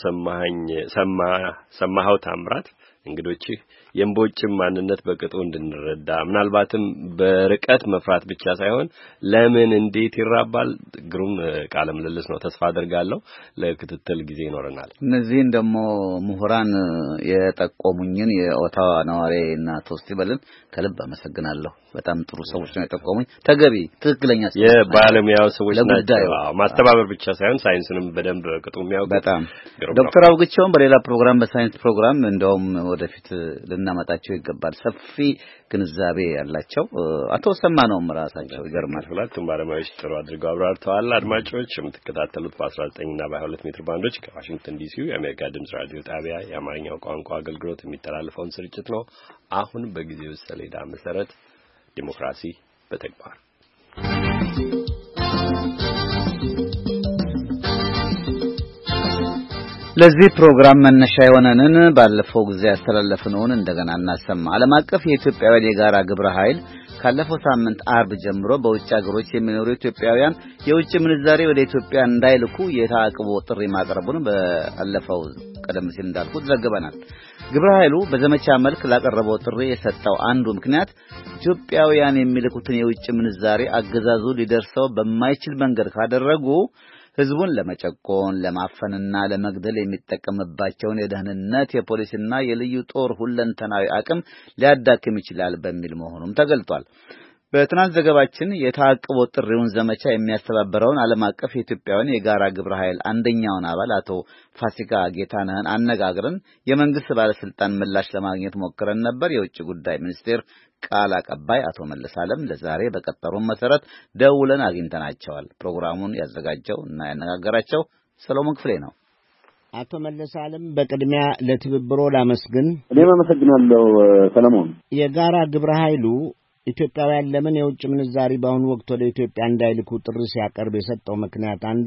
ሰማኸው ታምራት እንግዶችህ የእምቦጭን ማንነት በቅጡ እንድንረዳ ምናልባትም በርቀት መፍራት ብቻ ሳይሆን ለምን እንዴት ይራባል ግሩም ቃለ ምልልስ ነው። ተስፋ አደርጋለሁ ለክትትል ጊዜ ይኖረናል። እነዚህን ደግሞ ምሁራን የጠቆሙኝን የኦታዋ ነዋሪና ቶስቲበልን ከልብ አመሰግናለሁ። በጣም ጥሩ ሰዎች ነው የጠቆሙኝ። ተገቢ ትክክለኛ ሰዎች የባለሙያው ሰዎች ናቸው። ማስተባበር ብቻ ሳይሆን ሳይንስንም በደንብ ቅጡ የሚያውቁ በጣም ዶክተር አውግቸውም በሌላ ፕሮግራም በሳይንስ ፕሮግራም እንደውም ወደፊት ልናመጣቸው ይገባል። ሰፊ ግንዛቤ ያላቸው አቶ ሰማነውም ራሳቸው ይገርማል። ሁለቱም ባለሙያዎች ጥሩ አድርገው አብራርተዋል። አድማጮች የምትከታተሉት በ19 እና በ22 ሜትር ባንዶች ከዋሽንግተን ዲሲ የአሜሪካ ድምጽ ራዲዮ ጣቢያ የአማርኛው ቋንቋ አገልግሎት የሚተላለፈውን ስርጭት ነው። አሁን በጊዜው ሰሌዳ መሰረት ዲሞክራሲ በተግባር ለዚህ ፕሮግራም መነሻ የሆነንን ባለፈው ጊዜ ያስተላለፍነውን እንደገና እናሰማ። ዓለም አቀፍ የኢትዮጵያውያን የጋራ ግብረ ኃይል ካለፈው ሳምንት አርብ ጀምሮ በውጭ ሀገሮች የሚኖሩ ኢትዮጵያውያን የውጭ ምንዛሬ ወደ ኢትዮጵያ እንዳይልኩ የታቅቦ ጥሪ ማቅረቡን ባለፈው ቀደም ሲል እንዳልኩት ዘግበናል። ግብረ ኃይሉ በዘመቻ መልክ ላቀረበው ጥሪ የሰጠው አንዱ ምክንያት ኢትዮጵያውያን የሚልኩትን የውጭ ምንዛሬ አገዛዙ ሊደርሰው በማይችል መንገድ ካደረጉ ህዝቡን ለመጨቆን ለማፈንና ለመግደል የሚጠቀምባቸውን የደህንነት የፖሊስና የልዩ ጦር ሁለንተናዊ አቅም ሊያዳክም ይችላል በሚል መሆኑም ተገልጧል። በትናንት ዘገባችን የታቅቦ ጥሪውን ዘመቻ የሚያስተባብረውን ዓለም አቀፍ የኢትዮጵያውያን የጋራ ግብረ ኃይል አንደኛውን አባል አቶ ፋሲካ ጌታነህን አነጋግረን የመንግስት ባለስልጣን ምላሽ ለማግኘት ሞክረን ነበር። የውጭ ጉዳይ ሚኒስቴር ቃል አቀባይ አቶ መለስ ዓለም ለዛሬ በቀጠሩን መሰረት ደውለን አግኝተናቸዋል። ፕሮግራሙን ያዘጋጀው እና ያነጋገራቸው ሰሎሞን ክፍሌ ነው። አቶ መለስ ዓለም በቅድሚያ ለትብብሮ ላመስግን። እኔም አመሰግናለሁ ሰለሞን። የጋራ ግብረ ኃይሉ ኢትዮጵያውያን ለምን የውጭ ምንዛሪ በአሁኑ ወቅት ወደ ኢትዮጵያ እንዳይልኩ ጥሪ ሲያቀርብ የሰጠው ምክንያት አንዱ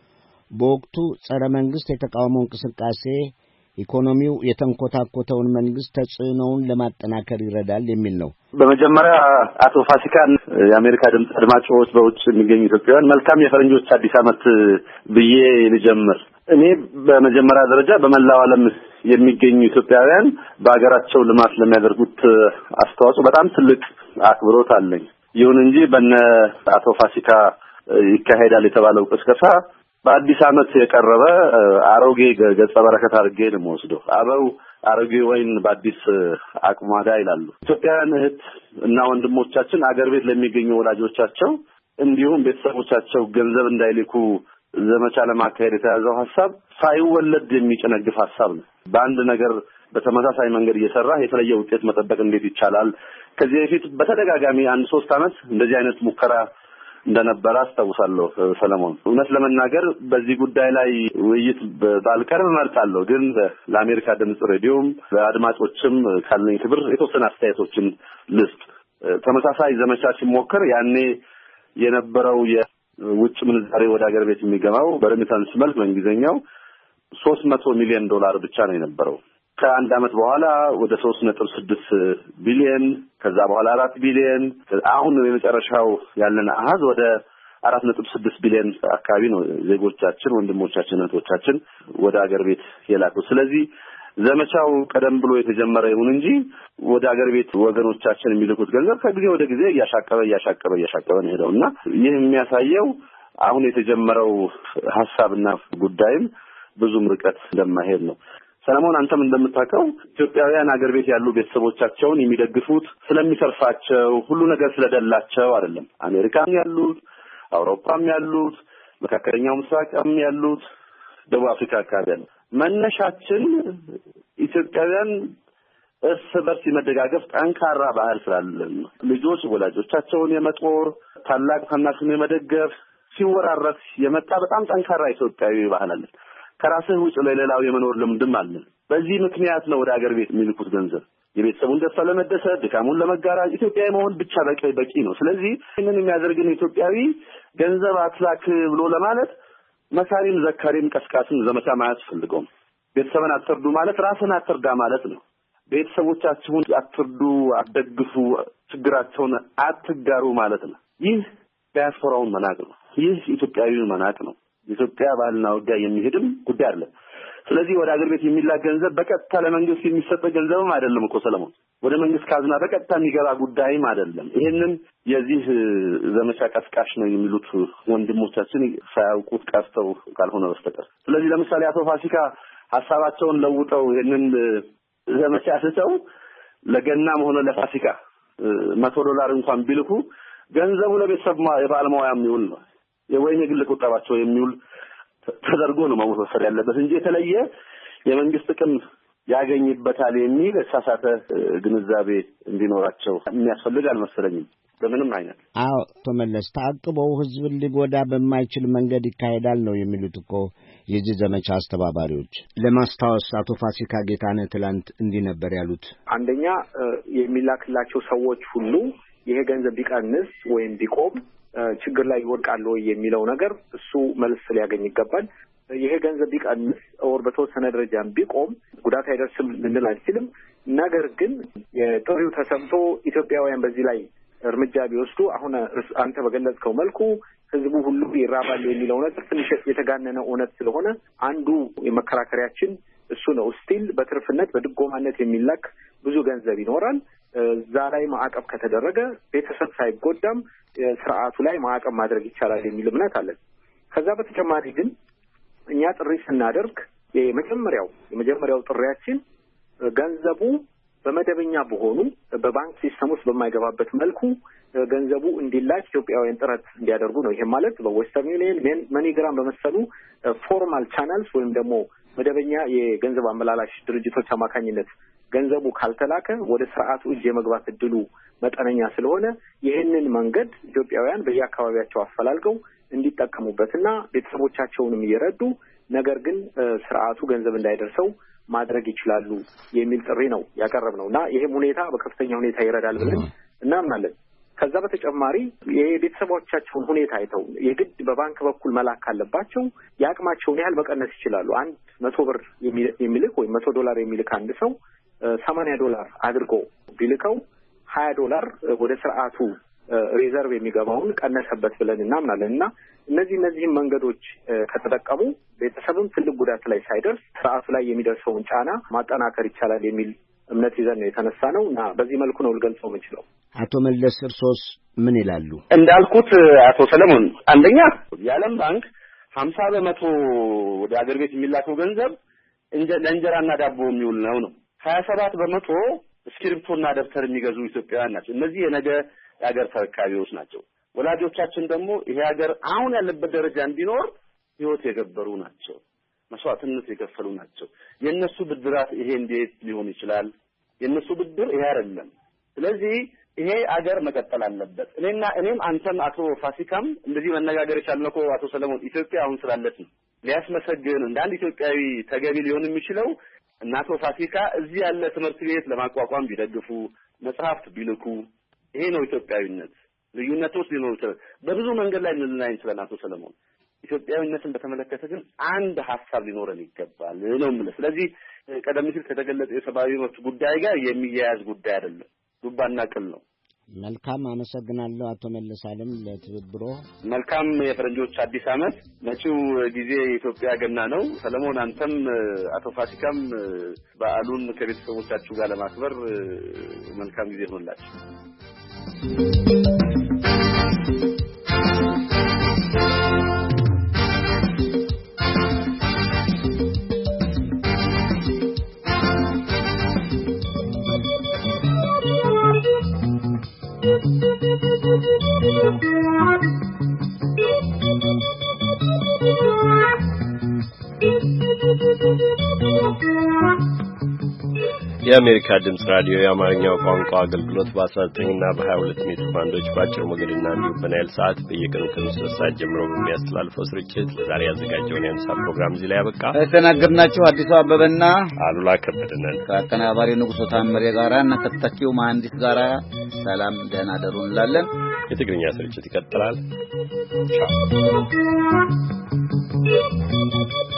በወቅቱ ጸረ መንግስት የተቃውሞ እንቅስቃሴ ኢኮኖሚው የተንኮታኮተውን መንግስት ተጽዕኖውን ለማጠናከር ይረዳል የሚል ነው። በመጀመሪያ አቶ ፋሲካን የአሜሪካ ድምጽ አድማጮች፣ በውጭ የሚገኙ ኢትዮጵያውያን መልካም የፈረንጆች አዲስ ዓመት ብዬ ልጀምር። እኔ በመጀመሪያ ደረጃ በመላው ዓለም የሚገኙ ኢትዮጵያውያን በአገራቸው ልማት ለሚያደርጉት አስተዋጽኦ በጣም ትልቅ አክብሮት አለኝ። ይሁን እንጂ በእነ አቶ ፋሲካ ይካሄዳል የተባለው ቅስቀሳ በአዲስ ዓመት የቀረበ አሮጌ ገጸ በረከት አድርጌ ነው የምወስደው። አበው አሮጌ ወይን በአዲስ አቁማዳ ይላሉ። ኢትዮጵያውያን እህት እና ወንድሞቻችን አገር ቤት ለሚገኙ ወላጆቻቸው እንዲሁም ቤተሰቦቻቸው ገንዘብ እንዳይልኩ ዘመቻ ለማካሄድ የተያዘው ሐሳብ ሳይወለድ የሚጨነግፍ ሐሳብ ነው። በአንድ ነገር በተመሳሳይ መንገድ እየሰራ የተለየ ውጤት መጠበቅ እንዴት ይቻላል? ከዚህ በፊት በተደጋጋሚ 1-3 ዓመት እንደዚህ አይነት ሙከራ እንደነበረ አስታውሳለሁ። ሰለሞን፣ እውነት ለመናገር በዚህ ጉዳይ ላይ ውይይት ባልቀርብ እመርጣለሁ፣ ግን ለአሜሪካ ድምጽ ሬዲዮም ለአድማጮችም ካለኝ ክብር የተወሰነ አስተያየቶችን ልስጥ። ተመሳሳይ ዘመቻ ሲሞከር ያኔ የነበረው ውጭ ምንዛሬ ወደ ሀገር ቤት የሚገባው በሬሚታንስ መልክ በእንግሊዝኛው $300 ሚሊዮን ብቻ ነው የነበረው። ከአንድ አመት በኋላ ወደ 3.6 ቢሊዮን ከዛ በኋላ 4 ቢሊዮን አሁን የመጨረሻው ያለን አሃዝ ወደ 4.6 ቢሊዮን አካባቢ ነው ዜጎቻችን ወንድሞቻችን እህቶቻችን ወደ ሀገር ቤት የላኩ። ስለዚህ ዘመቻው ቀደም ብሎ የተጀመረ ይሁን እንጂ ወደ ሀገር ቤት ወገኖቻችን የሚልኩት ገንዘብ ከጊዜ ወደ ጊዜ እያሻቀበ ነው ሄደውና ይህ የሚያሳየው አሁን የተጀመረው ሐሳብና ጉዳይም ብዙም ርቀት እንደማይሄድ ነው። ሰለሞን አንተም እንደምታውቀው ኢትዮጵያውያን ሀገር ቤት ያሉ ቤተሰቦቻቸውን የሚደግፉት ስለሚሰርፋቸው ሁሉ ነገር ስለደላቸው አይደለም። አሜሪካም ያሉት፣ አውሮፓም ያሉት፣ መካከለኛው ምስራቅም ያሉት፣ ደቡብ አፍሪካ አካባቢ ያሉት መነሻችን ኢትዮጵያውያን እርስ በርስ የመደጋገፍ ጠንካራ ባህል ስላለን ነው። ልጆች ወላጆቻቸውን የመጦር ታላቅ ታናሹን የመደገፍ ሲወራረስ የመጣ በጣም ጠንካራ ኢትዮጵያዊ ባህል አለ። ከራስህ ውጭ ለሌላው የመኖር ልምድም አለ። በዚህ ምክንያት ነው ወደ ሀገር ቤት የሚልኩት ገንዘብ የቤተሰቡን ደስታ ለመደሰት ድካሙን ለመጋራት ኢትዮጵያዊ መሆን ብቻ በቂ ነው። ስለዚህ ምን የሚያደርግን ኢትዮጵያዊ ገንዘብ አትላክ ብሎ ለማለት መካሪም ዘካሪም ቀስቃስም ዘመቻ ማለት ፈልገውም ቤተሰብን አትርዱ ማለት ራስን አትርዳ ማለት ነው። ቤተሰቦቻችሁን አትርዱ፣ አትደግፉ፣ ችግራቸውን አትጋሩ ማለት ነው። ይህ ዲያስፖራውን መናቅ ነው። ይህ ኢትዮጵያዊውን መናቅ ነው። ኢትዮጵያ ባህልና ወጋ የሚሄድም ጉዳይ አለ። ስለዚህ ወደ ሀገር ቤት የሚላክ ገንዘብ በቀጥታ ለመንግስት የሚሰጥ ገንዘብም አይደለም እኮ ሰለሞን፣ ወደ መንግስት ካዝና በቀጥታ የሚገባ ጉዳይም አይደለም። ይሄንን የዚህ ዘመቻ ቀስቃሽ ነው የሚሉት ወንድሞቻችን ሳያውቁት ቀርተው ካልሆነ በስተቀር። ስለዚህ ለምሳሌ አቶ ፋሲካ ሐሳባቸውን ለውጠው ይሄንን ዘመቻ አስሰው ለገናም ሆነ ለፋሲካ $100 እንኳን ቢልኩ ገንዘቡ ለቤተሰብ የባለሙያ የሚውል ነው የወይኔ ግል ቁጠባቸው የሚውል ተደርጎ ነው መወሰድ ያለበት እንጂ የተለየ የመንግስት ጥቅም ያገኝበታል የሚል ተሳሳተ ግንዛቤ እንዲኖራቸው የሚያስፈልግ አልመሰለኝም በምንም አይነት። አዎ ተመለስ ታቅበው ህዝብን ሊጎዳ በማይችል መንገድ ይካሄዳል ነው የሚሉት እኮ የዚህ ዘመቻ አስተባባሪዎች። ለማስታወስ አቶ ፋሲካ ጌታነህ ትላንት እንዲህ ነበር ያሉት። አንደኛ የሚላክላቸው ሰዎች ሁሉ ይሄ ገንዘብ ቢቀንስ ወይም ቢቆም ችግር ላይ ይወድቃሉ የሚለው ነገር እሱ መልስ ሊያገኝ ይገባል። ይሄ ገንዘብ ቢቀንስ ወር በተወሰነ ደረጃም ቢቆም ጉዳት አይደርስም ልንል አንችልም። ነገር ግን የጥሪው ተሰምቶ ኢትዮጵያውያን በዚህ ላይ እርምጃ ቢወስዱ አሁን አንተ በገለጽከው መልኩ ህዝቡ ሁሉ ይራባል የሚለው ነገር ትንሽ የተጋነነ እውነት ስለሆነ አንዱ የመከራከሪያችን እሱ ነው። ስቲል በትርፍነት በድጎማነት የሚላክ ብዙ ገንዘብ ይኖራል። እዛ ላይ ማዕቀብ ከተደረገ ቤተሰብ ሳይጎዳም ስርዓቱ ላይ ማዕቀብ ማድረግ ይቻላል የሚል እምነት አለን። ከዛ በተጨማሪ ግን እኛ ጥሪ ስናደርግ የመጀመሪያው ጥሪያችን ገንዘቡ በመደበኛ በሆኑ በባንክ ሲስተም ውስጥ በማይገባበት መልኩ ገንዘቡ እንዲላክ ኢትዮጵያውያን ጥረት እንዲያደርጉ ነው። ይሄ ማለት በዌስተርን ዩኒየን መኒግራም በመሰሉ ፎርማል ቻናልስ ወይም ደግሞ መደበኛ የገንዘብ አመላላሽ ድርጅቶች አማካኝነት ገንዘቡ ካልተላከ ወደ ስርዓቱ እጅ የመግባት እድሉ መጠነኛ ስለሆነ ይህንን መንገድ ኢትዮጵያውያን በየአካባቢያቸው አፈላልገው እንዲጠቀሙበትና ቤተሰቦቻቸውንም እየረዱ ነገር ግን ስርዓቱ ገንዘብ እንዳይደርሰው ማድረግ ይችላሉ የሚል ጥሪ ነው ያቀረብነውና ይሄም ሁኔታ በከፍተኛ ሁኔታ ይረዳል ብለን እናምናለን። ከዛ በተጨማሪ የቤተሰቦቻቸውን ሁኔታ አይተው የግድ በባንክ በኩል መላክ ካለባቸው ያቅማቸውን ያህል መቀነስ ይችላሉ። $100 የሚልክ ወይ $100 የሚልክ አንድ ሰው $80 አድርጎ ቢልከው $20 ወደ ስርዓቱ ሪዘርቭ የሚገባውን ቀነሰበት ብለን እናምናለን እና እነዚህ መንገዶች ከተጠቀሙ ቤተሰብም ትልቅ ጉዳት ላይ ሳይደርስ ስርዓቱ ላይ የሚደርሰውን ጫና ማጠናከር ይቻላል የሚል እምነት ይዘን ነው የተነሳ ነው እና በዚህ መልኩ ነው ልገልጸው የምችለው። አቶ መለስ እርሶስ ምን ይላሉ? እንዳልኩት አቶ ሰለሞን አንደኛ የዓለም ባንክ 50% ወደ ሀገር ቤት የሚላከው ገንዘብ ለእንጀራና ዳቦ የሚውል ነው። 27% እስክሪፕቶና ደብተር የሚገዙ ኢትዮጵያውያን ናቸው። እነዚህ የነገ የሀገር ተረካቢዎች ናቸው። ወላጆቻችን ደግሞ ይሄ ሀገር አሁን ያለበት ደረጃ እንዲኖር ህይወት የገበሩ ናቸው፣ መስዋዕትነት የከፈሉ ናቸው። የነሱ ብድራት ይሄ እንዴት ሊሆን ይችላል? የነሱ ብድር ይሄ አይደለም። ስለዚህ ይሄ ሀገር መቀጠል አለበት። እኔም አንተም አቶ ፋሲካም እንደዚህ መነጋገር የቻልነው አቶ ሰለሞን ኢትዮጵያ አሁን ስላለች ነው። ሊያስመሰግን እንደ አንድ ኢትዮጵያዊ ተገቢ ሊሆን የሚችለው እናቶ ፋሲካ እዚህ ያለ ትምህርት ቤት ለማቋቋም ቢደግፉ፣ መጽሐፍት ቢልኩ፣ ይሄ ነው ኢትዮጵያዊነት። ልዩነቶች ሊኖሩ ይችላል። በብዙ መንገድ ላይ ልናይ እንችላለን። አቶ ሰለሞን ኢትዮጵያዊነትን በተመለከተ ግን አንድ ሐሳብ ሊኖረን ይገባል ነው የምልህ። ስለዚህ ቀደም ሲል ከተገለጸ የሰብአዊ መብት ጉዳይ ጋር የሚያያዝ ጉዳይ አይደለም፣ ዱባና ቅል ነው። መልካም አመሰግናለሁ አቶ መለስ አለም ለትብብሮ። መልካም የፈረንጆች አዲስ ዓመት። መጪው ጊዜ የኢትዮጵያ ገና ነው። ሰለሞን አንተም አቶ ፋሲካም በዓሉን ከቤተሰቦቻችሁ ጋር ለማክበር መልካም ጊዜ ይሁንላችሁ። የአሜሪካ ድምጽ ራዲዮ የአማርኛው ቋንቋ አገልግሎት በ19 እና በ22 ሜትር ባንዶች ባጭር ሞገድና እንዲሁም በናይል ሰዓት በየቀኑ ከ3 ሰዓት ጀምሮ በሚያስተላልፈው ስርጭት ለዛሬ ያዘጋጀውን የአንሳ ፕሮግራም እዚህ ላይ ያበቃ። ተናገርናችሁ አዲሱ አበበና አሉላ ከበደነን ከአቀናባሪ ንጉሱ ታምሬ ጋራ እና ከተተኪው መሐንዲስ ጋራ ሰላም ደህና ደሩ እንላለን። የትግርኛ ስርጭት ይቀጥላል። ቻው።